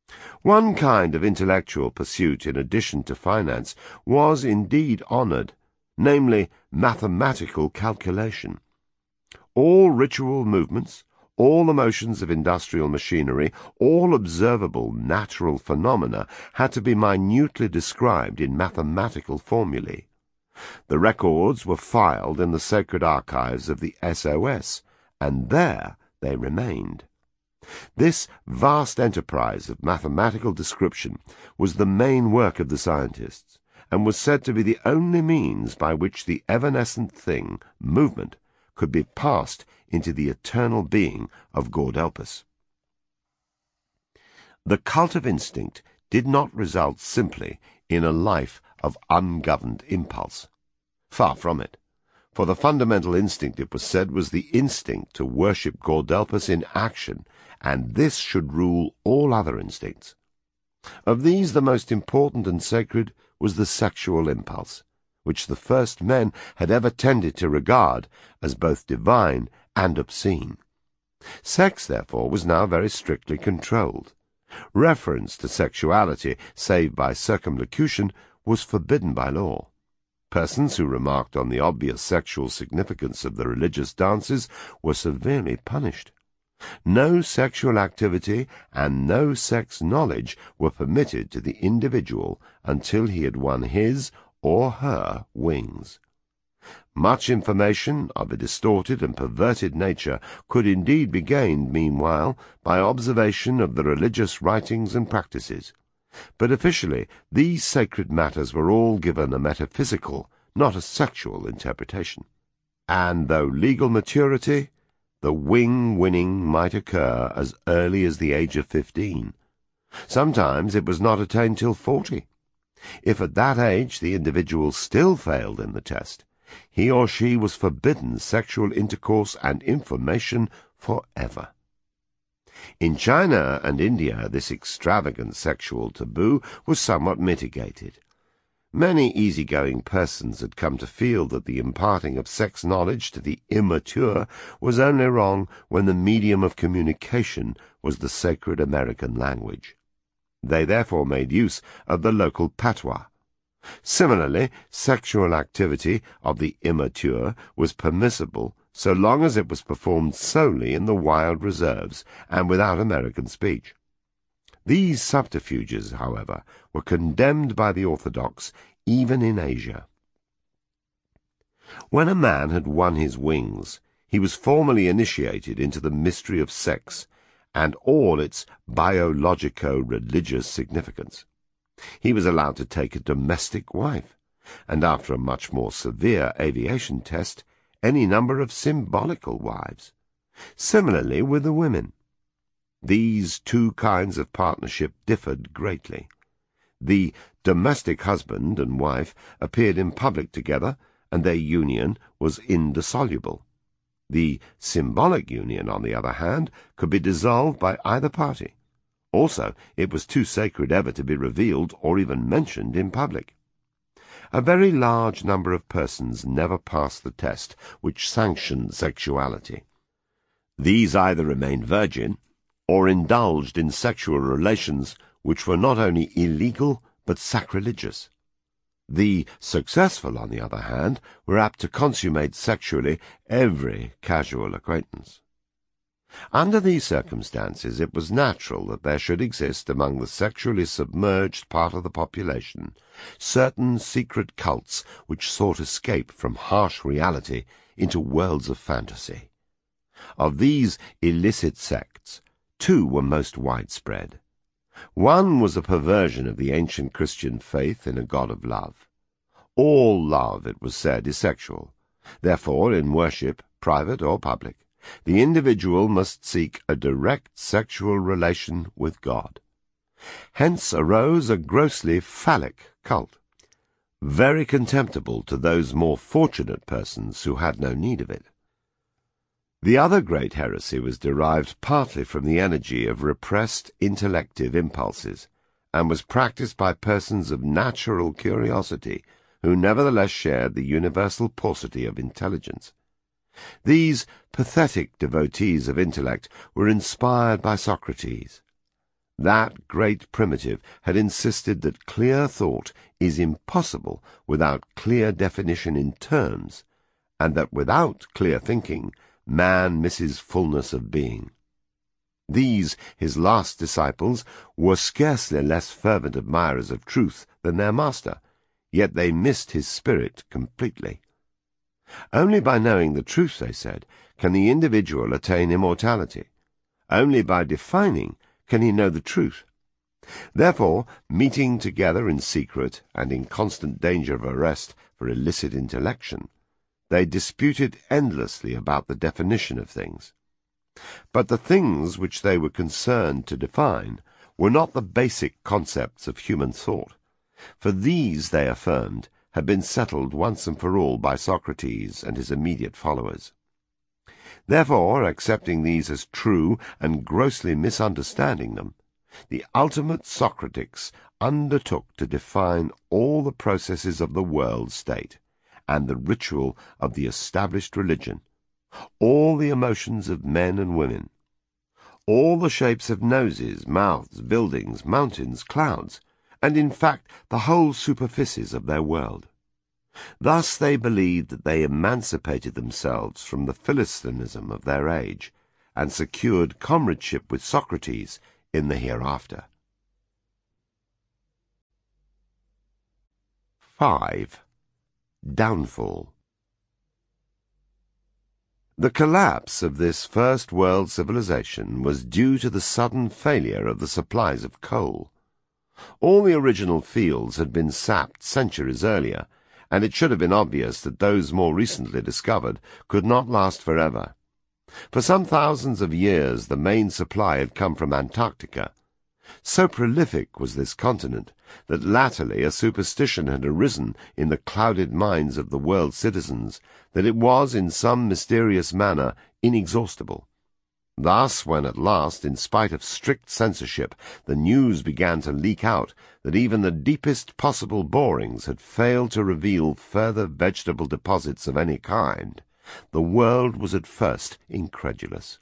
One kind of intellectual pursuit in addition to finance was indeed honoured, namely mathematical calculation. All ritual movements, all the motions of industrial machinery, all observable natural phenomena had to be minutely described in mathematical formulae. The records were filed in the sacred archives of the S O S, and there they remained. This vast enterprise of mathematical description was the main work of the scientists, and was said to be the only means by which the evanescent thing, movement, could be passed into the eternal being of Gaudelpus. The cult of instinct did not result simply in a life of ungoverned impulse. Far from it. For the fundamental instinct, it was said, was the instinct to worship Gaudelpus in action, and this should rule all other instincts. Of these the most important and sacred was the sexual impulse, which the first men had ever tended to regard as both divine and obscene. Sex, therefore, was now very strictly controlled. Reference to sexuality, save by circumlocution, was forbidden by law. Persons who remarked on the obvious sexual significance of the religious dances were severely punished. No sexual activity and no sex knowledge were permitted to the individual until he had won his or her wings. Much information of a distorted and perverted nature could indeed be gained, meanwhile, by observation of the religious writings and practices. But officially these sacred matters were all given a metaphysical, not a sexual interpretation. And though legal maturity, the wing-winning might occur as early as the age of fifteen. Sometimes it was not attained till forty. If at that age the individual still failed in the test, he or she was forbidden sexual intercourse and information forever. In China and India this extravagant sexual taboo was somewhat mitigated. Many easygoing persons had come to feel that the imparting of sex knowledge to the immature was only wrong when the medium of communication was the sacred American language. They therefore made use of the local patois. Similarly, sexual activity of the immature was permissible so long as it was performed solely in the wild reserves and without American speech. These subterfuges, however, were condemned by the orthodox even in Asia. When a man had won his wings, he was formally initiated into the mystery of sex and all its biologico-religious significance. He was allowed to take a domestic wife, and after a much more severe aviation test, any number of symbolical wives. Similarly with the women. These two kinds of partnership differed greatly. The domestic husband and wife appeared in public together, and their union was indissoluble. The symbolic union, on the other hand, could be dissolved by either party. Also, it was too sacred ever to be revealed or even mentioned in public. A very large number of persons never passed the test which sanctioned sexuality. These either remained virgin, or indulged in sexual relations which were not only illegal but sacrilegious. The successful, on the other hand, were apt to consummate sexually every casual acquaintance. Under these circumstances it was natural that there should exist among the sexually submerged part of the population certain secret cults which sought escape from harsh reality into worlds of fantasy. Of these illicit sects, two were most widespread. One was a perversion of the ancient Christian faith in a God of love. All love, it was said, is sexual. Therefore, in worship, private or public, the individual must seek a direct sexual relation with God. Hence arose a grossly phallic cult, very contemptible to those more fortunate persons who had no need of it. The other great heresy was derived partly from the energy of repressed intellective impulses, and was practiced by persons of natural curiosity, who nevertheless shared the universal paucity of intelligence. These pathetic devotees of intellect were inspired by Socrates. That great primitive had insisted that clear thought is impossible without clear definition in terms, and that without clear thinking, man misses fullness of being. These, his last disciples, were scarcely less fervent admirers of truth than their master, yet they missed his spirit completely. Only by knowing the truth, they said, can the individual attain immortality. Only by defining can he know the truth. Therefore, meeting together in secret and in constant danger of arrest for illicit intellection, they disputed endlessly about the definition of things. But the things which they were concerned to define were not the basic concepts of human thought, for these, they affirmed, had been settled once and for all by Socrates and his immediate followers. Therefore, accepting these as true and grossly misunderstanding them, the ultimate Socratics undertook to define all the processes of the world state and the ritual of the established religion, all the emotions of men and women, all the shapes of noses, mouths, buildings, mountains, clouds, and in fact the whole superficies of their world. Thus they believed that they emancipated themselves from the Philistinism of their age, and secured comradeship with Socrates in the hereafter. five. Downfall. The collapse of this first world civilization was due to the sudden failure of the supplies of coal. All the original fields had been sapped centuries earlier, and it should have been obvious that those more recently discovered could not last forever. For some thousands of years the main supply had come from Antarctica. So prolific was this continent that latterly a superstition had arisen in the clouded minds of the world's citizens that it was in some mysterious manner inexhaustible. Thus, when at last, in spite of strict censorship, the news began to leak out that even the deepest possible borings had failed to reveal further vegetable deposits of any kind, the world was at first incredulous.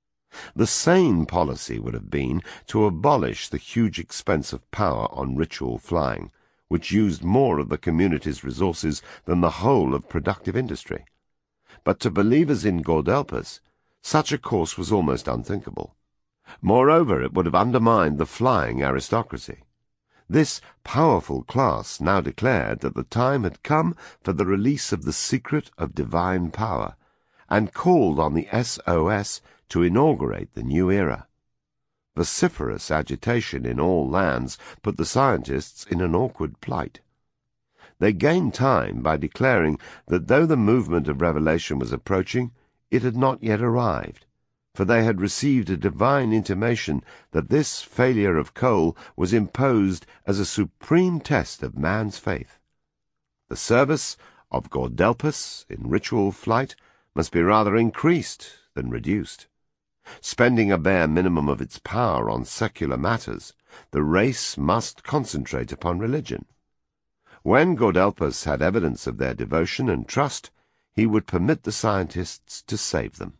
The sane policy would have been to abolish the huge expense of power on ritual flying, which used more of the community's resources than the whole of productive industry. But to believers in Gaudelpus, such a course was almost unthinkable. Moreover, it would have undermined the flying aristocracy. This powerful class now declared that the time had come for the release of the secret of divine power, and called on the S O S to inaugurate the new era. Vociferous agitation in all lands put the scientists in an awkward plight. They gained time by declaring that though the movement of revelation was approaching, it had not yet arrived, for they had received a divine intimation that this failure of coal was imposed as a supreme test of man's faith. The service of Gaudelpus in ritual flight must be rather increased than reduced. Spending a bare minimum of its power on secular matters, the race must concentrate upon religion. When Gaudelpus had evidence of their devotion and trust, he would permit the scientists to save them.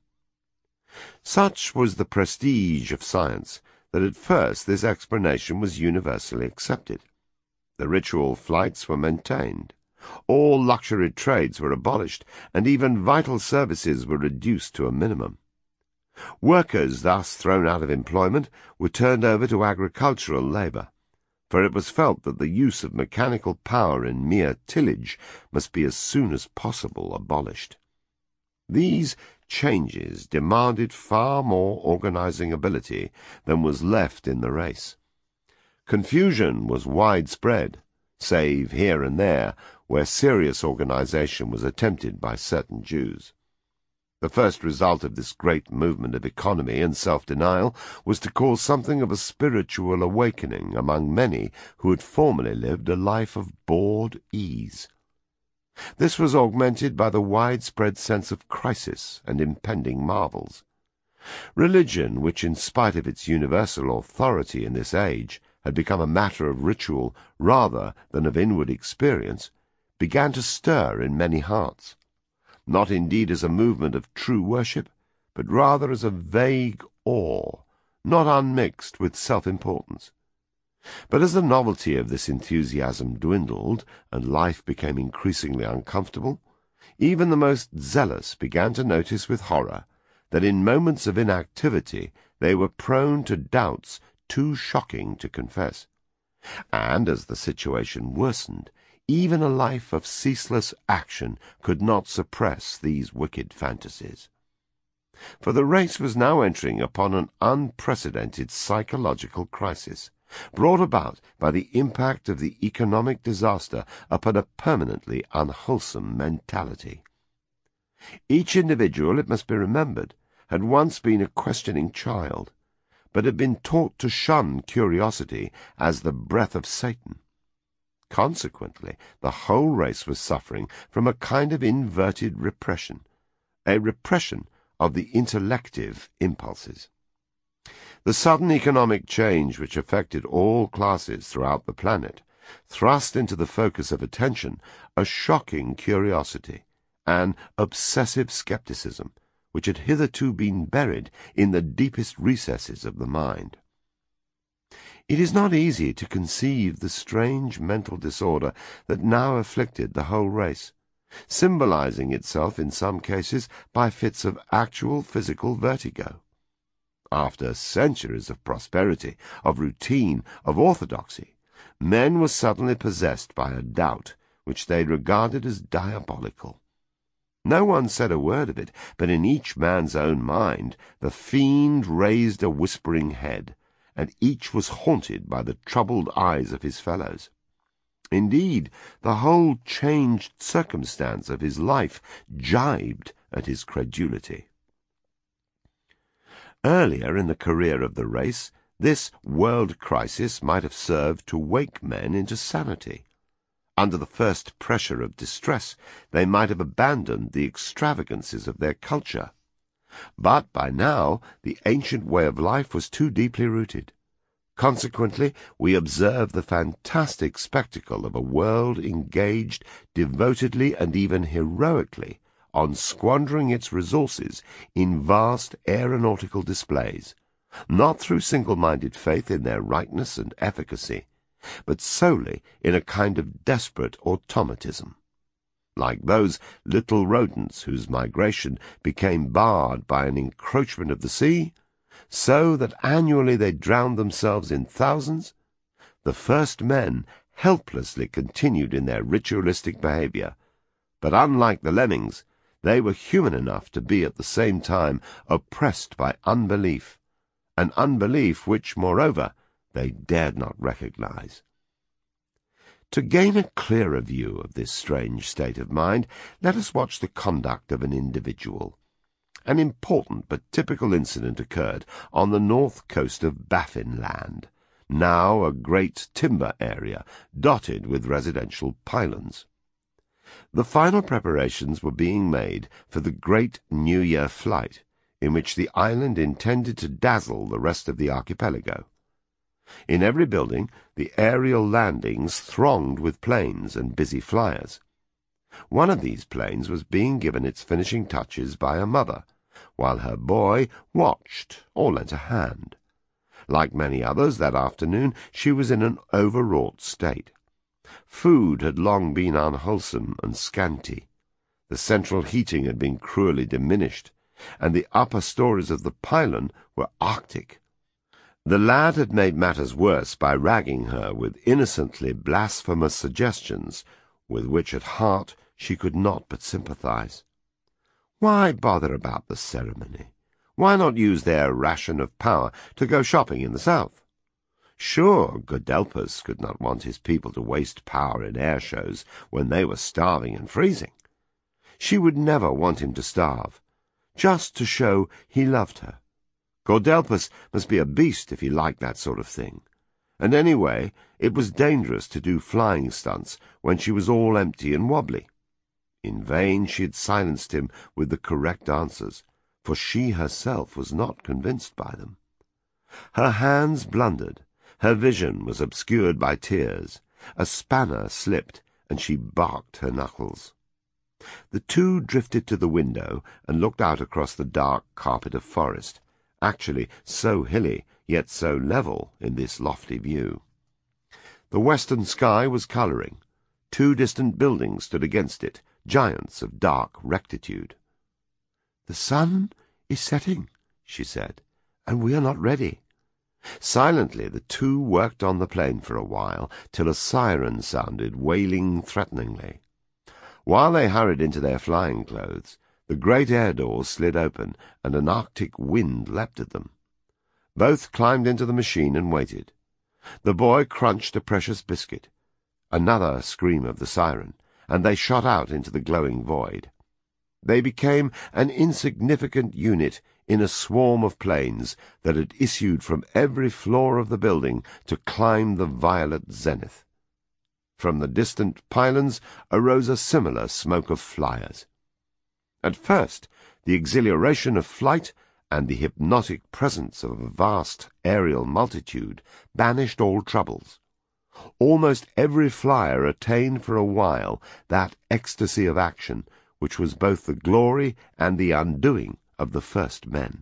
Such was the prestige of science that at first this explanation was universally accepted. The ritual flights were maintained. All luxury trades were abolished, and even vital services were reduced to a minimum. Workers thus thrown out of employment were turned over to agricultural labor, for it was felt that the use of mechanical power in mere tillage must be as soon as possible abolished. These changes demanded far more organizing ability than was left in the race. Confusion was widespread, save here and there where serious organization was attempted by certain Jews. The first result of this great movement of economy and self-denial was to cause something of a spiritual awakening among many who had formerly lived a life of bored ease. This was augmented by the widespread sense of crisis and impending marvels. Religion, which in spite of its universal authority in this age had become a matter of ritual rather than of inward experience, began to stir in many hearts. Not indeed as a movement of true worship, but rather as a vague awe, not unmixed with self-importance. But as the novelty of this enthusiasm dwindled and life became increasingly uncomfortable, even the most zealous began to notice with horror that in moments of inactivity they were prone to doubts too shocking to confess. And as the situation worsened, even a life of ceaseless action could not suppress these wicked fantasies. For the race was now entering upon an unprecedented psychological crisis, brought about by the impact of the economic disaster upon a permanently unwholesome mentality. Each individual, it must be remembered, had once been a questioning child, but had been taught to shun curiosity as the breath of Satan. Consequently, the whole race was suffering from a kind of inverted repression, a repression of the intellective impulses. The sudden economic change which affected all classes throughout the planet thrust into the focus of attention a shocking curiosity, an obsessive skepticism, which had hitherto been buried in the deepest recesses of the mind. It is not easy to conceive the strange mental disorder that now afflicted the whole race, symbolizing itself in some cases by fits of actual physical vertigo. After centuries of prosperity, of routine, of orthodoxy, men were suddenly possessed by a doubt which they regarded as diabolical. No one said a word of it, but in each man's own mind the fiend raised a whispering head, and each was haunted by the troubled eyes of his fellows. Indeed, the whole changed circumstance of his life jibed at his credulity. Earlier in the career of the race, this world crisis might have served to wake men into sanity. Under the first pressure of distress, they might have abandoned the extravagances of their culture. But by now the ancient way of life was too deeply rooted. Consequently, we observe the fantastic spectacle of a world engaged devotedly and even heroically on squandering its resources in vast aeronautical displays, not through single-minded faith in their rightness and efficacy, but solely in a kind of desperate automatism. Like those little rodents whose migration became barred by an encroachment of the sea, so that annually they drowned themselves in thousands, the first men helplessly continued in their ritualistic behavior, but unlike the lemmings, they were human enough to be at the same time oppressed by unbelief, an unbelief which, moreover, they dared not recognize. To gain a clearer view of this strange state of mind, let us watch the conduct of an individual. An important but typical incident occurred on the north coast of Baffin Land, now a great timber area dotted with residential pylons. The final preparations were being made for the great New Year flight, in which the island intended to dazzle the rest of the archipelago. In every building, the aerial landings thronged with planes and busy flyers. One of these planes was being given its finishing touches by a mother, while her boy watched or lent a hand. Like many others that afternoon, she was in an overwrought state. Food had long been unwholesome and scanty. The central heating had been cruelly diminished, and the upper stories of the pylon were arctic. The lad had made matters worse by ragging her with innocently blasphemous suggestions, with which at heart she could not but sympathize. Why bother about the ceremony? Why not use their ration of power to go shopping in the south? Sure, Godelpus could not want his people to waste power in air shows when they were starving and freezing. She would never want him to starve, just to show he loved her. Godelpus must be a beast if he liked that sort of thing. And anyway, it was dangerous to do flying stunts when she was all empty and wobbly. In vain she had silenced him with the correct answers, for she herself was not convinced by them. Her hands blundered, her vision was obscured by tears, a spanner slipped, and she barked her knuckles. The two drifted to the window and looked out across the dark carpet of forest, actually so hilly yet so level in this lofty view. The western sky was colouring. Two distant buildings stood against it, giants of dark rectitude. "The sun is setting," she said, "and we are not ready." Silently the two worked on the plane for a while, till a siren sounded, wailing threateningly. While they hurried into their flying clothes, the great air doors slid open, and an arctic wind leapt at them. Both climbed into the machine and waited. The boy crunched a precious biscuit. Another scream of the siren, and they shot out into the glowing void. They became an insignificant unit in a swarm of planes that had issued from every floor of the building to climb the violet zenith. From the distant pylons arose a similar smoke of flyers. At first, the exhilaration of flight and the hypnotic presence of a vast aerial multitude banished all troubles. Almost every flyer attained for a while that ecstasy of action which was both the glory and the undoing of the first men.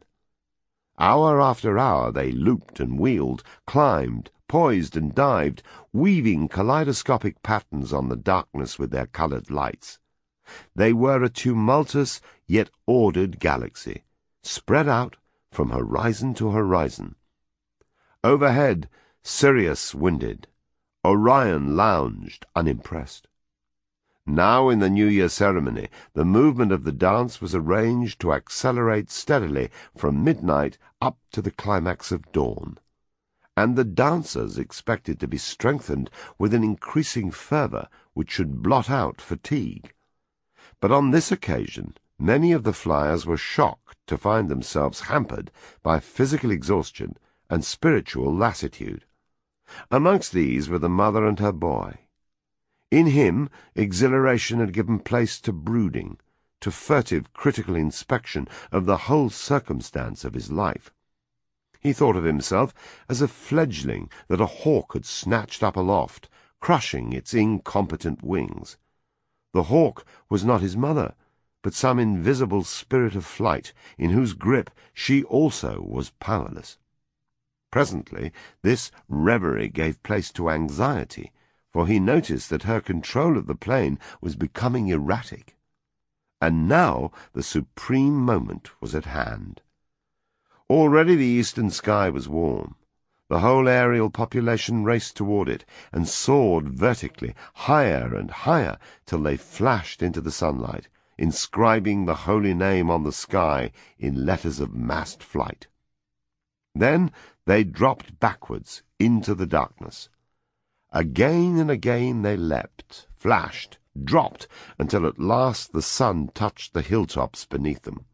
Hour after hour they looped and wheeled, climbed, poised and dived, weaving kaleidoscopic patterns on the darkness with their coloured lights. They were a tumultuous yet ordered galaxy, spread out from horizon to horizon. Overhead, Sirius winded. Orion lounged unimpressed. Now in the New Year ceremony, the movement of the dance was arranged to accelerate steadily from midnight up to the climax of dawn, and the dancers expected to be strengthened with an increasing fervour which should blot out fatigue. But on this occasion, many of the flyers were shocked to find themselves hampered by physical exhaustion and spiritual lassitude. Amongst these were the mother and her boy. In him, exhilaration had given place to brooding, to furtive critical inspection of the whole circumstance of his life. He thought of himself as a fledgling that a hawk had snatched up aloft, crushing its incompetent wings. The hawk was not his mother, but some invisible spirit of flight, in whose grip she also was powerless. Presently this reverie gave place to anxiety, for he noticed that her control of the plane was becoming erratic. And now the supreme moment was at hand. Already the eastern sky was warm. The whole aerial population raced toward it, and soared vertically, higher and higher, till they flashed into the sunlight, inscribing the holy name on the sky in letters of massed flight. Then they dropped backwards into the darkness. Again and again they leapt, flashed, dropped, until at last the sun touched the hilltops beneath them.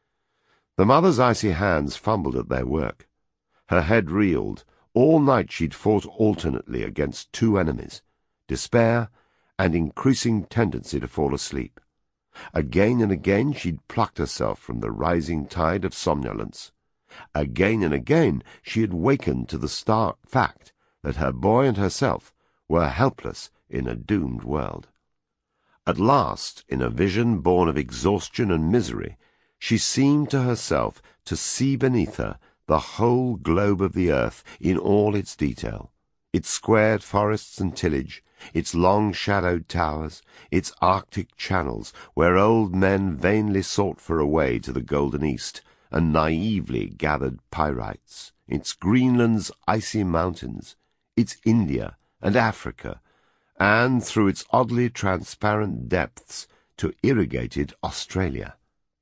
The mother's icy hands fumbled at their work. Her head reeled. All night she'd fought alternately against two enemies, despair and increasing tendency to fall asleep. Again and again she'd plucked herself from the rising tide of somnolence. Again and again she had wakened to the stark fact that her boy and herself were helpless in a doomed world. At last, in a vision born of exhaustion and misery, she seemed to herself to see beneath her the whole globe of the earth in all its detail, its squared forests and tillage, its long-shadowed towers, its arctic channels where old men vainly sought for a way to the golden east and naively gathered pyrites, its Greenland's icy mountains, its India and Africa, and through its oddly transparent depths to irrigated Australia.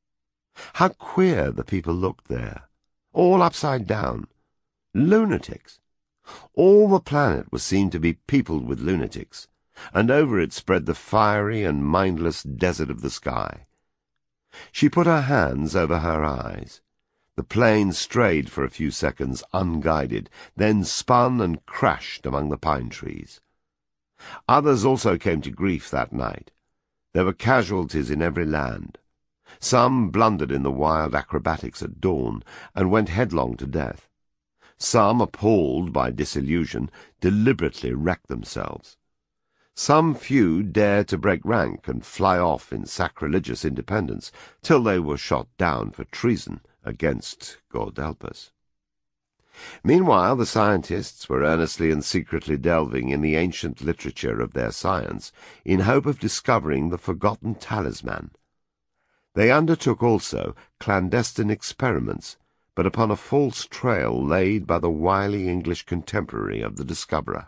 How queer the people looked there, all upside down. Lunatics. All the planet was seen to be peopled with lunatics, and over it spread the fiery and mindless desert of the sky. She put her hands over her eyes. The plane strayed for a few seconds unguided, then spun and crashed among the pine trees. Others also came to grief that night. There were casualties in every land. Some blundered in the wild acrobatics at dawn and went headlong to death. Some, appalled by disillusion, deliberately wrecked themselves. Some few dared to break rank and fly off in sacrilegious independence till they were shot down for treason against God help us. Meanwhile, the scientists were earnestly and secretly delving in the ancient literature of their science in hope of discovering the forgotten talisman. They undertook also clandestine experiments, but upon a false trail laid by the wily English contemporary of the discoverer.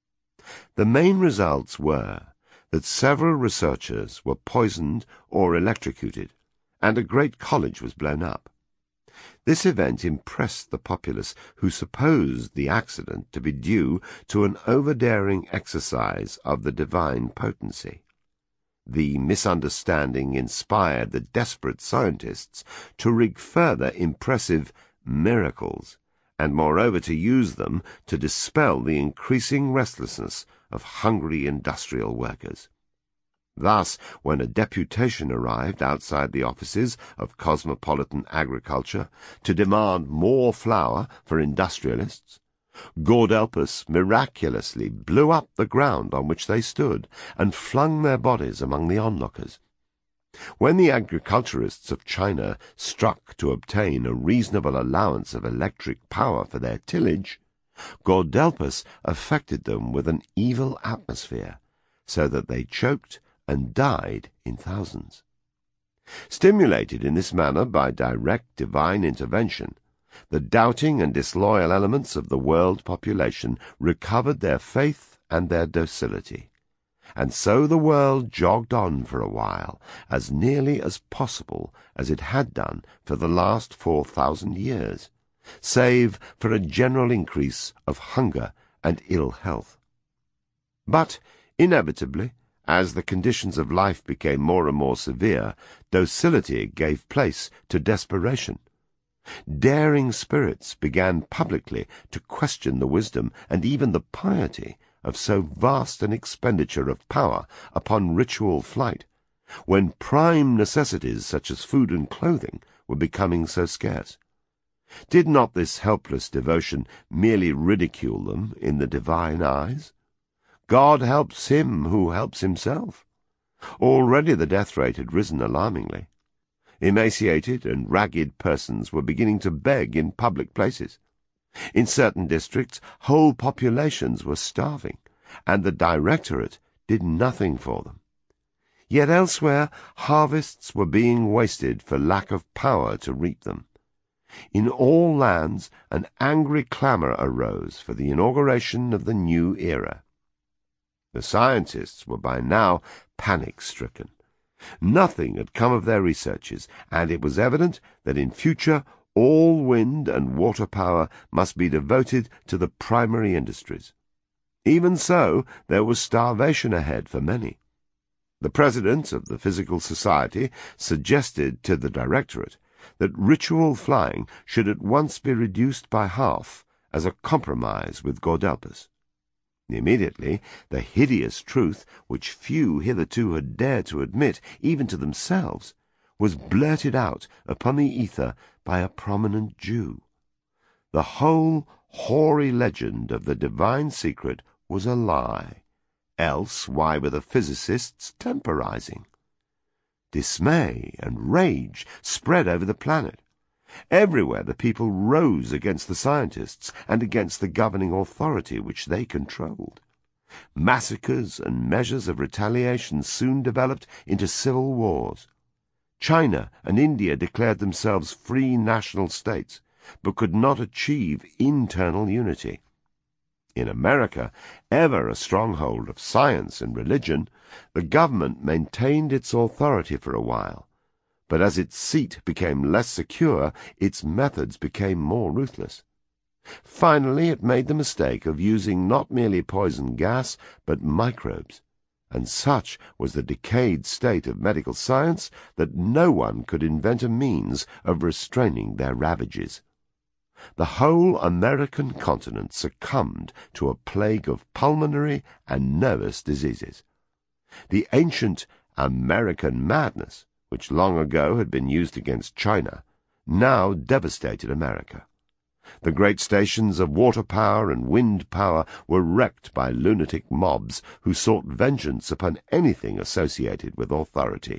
The main results were that several researchers were poisoned or electrocuted, and a great college was blown up. This event impressed the populace, who supposed the accident to be due to an overdaring exercise of the divine potency. The misunderstanding inspired the desperate scientists to rig further impressive miracles, and moreover to use them to dispel the increasing restlessness of hungry industrial workers. Thus, when a deputation arrived outside the offices of Cosmopolitan Agriculture to demand more flour for industrialists, Gaudelpus miraculously blew up the ground on which they stood and flung their bodies among the onlookers. When the agriculturists of China struck to obtain a reasonable allowance of electric power for their tillage, Gaudelpus affected them with an evil atmosphere, so that they choked and died in thousands. Stimulated in this manner by direct divine intervention, the doubting and disloyal elements of the world population recovered their faith and their docility, and so the world jogged on for a while, as nearly as possible as it had done for the last four thousand years, save for a general increase of hunger and ill health. But, inevitably, as the conditions of life became more and more severe, docility gave place to desperation. Daring spirits began publicly to question the wisdom and even the piety of so vast an expenditure of power upon ritual flight, when prime necessities such as food and clothing were becoming so scarce. Did not this helpless devotion merely ridicule them in the divine eyes? God helps him who helps himself. Already the death rate had risen alarmingly. Emaciated and ragged persons were beginning to beg in public places. In certain districts, whole populations were starving, and the Directorate did nothing for them. Yet elsewhere, harvests were being wasted for lack of power to reap them. In all lands, an angry clamour arose for the inauguration of the new era. The scientists were by now panic-stricken. Nothing had come of their researches, and it was evident that in future all wind and water power must be devoted to the primary industries. Even so, there was starvation ahead for many. The president of the Physical Society suggested to the Directorate that ritual flying should at once be reduced by half as a compromise with Gaudelpus. Immediately, the hideous truth, which few hitherto had dared to admit, even to themselves, was blurted out upon the ether by a prominent Jew. The whole hoary legend of the divine secret was a lie, else why were the physicists temporizing? Dismay and rage spread over the planet. Everywhere the people rose against the scientists and against the governing authority which they controlled. Massacres and measures of retaliation soon developed into civil wars. China and India declared themselves free national states, but could not achieve internal unity. In America, ever a stronghold of science and religion, the government maintained its authority for a while, but as its seat became less secure, its methods became more ruthless. Finally, it made the mistake of using not merely poison gas, but microbes, and such was the decayed state of medical science that no one could invent a means of restraining their ravages. The whole American continent succumbed to a plague of pulmonary and nervous diseases. The ancient American madness, which long ago had been used against China, now devastated America. The great stations of water power and wind power were wrecked by lunatic mobs who sought vengeance upon anything associated with authority.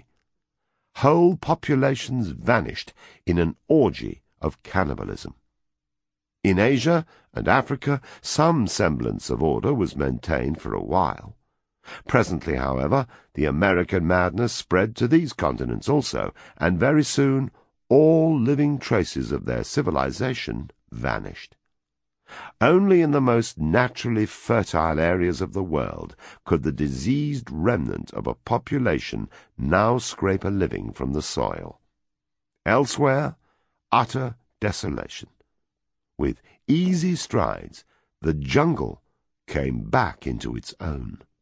Whole populations vanished in an orgy of cannibalism. In Asia and Africa, some semblance of order was maintained for a while. Presently, however, the American madness spread to these continents also, and very soon all living traces of their civilization vanished. Only in the most naturally fertile areas of the world could the diseased remnant of a population now scrape a living from the soil. Elsewhere, utter desolation. With easy strides, the jungle came back into its own.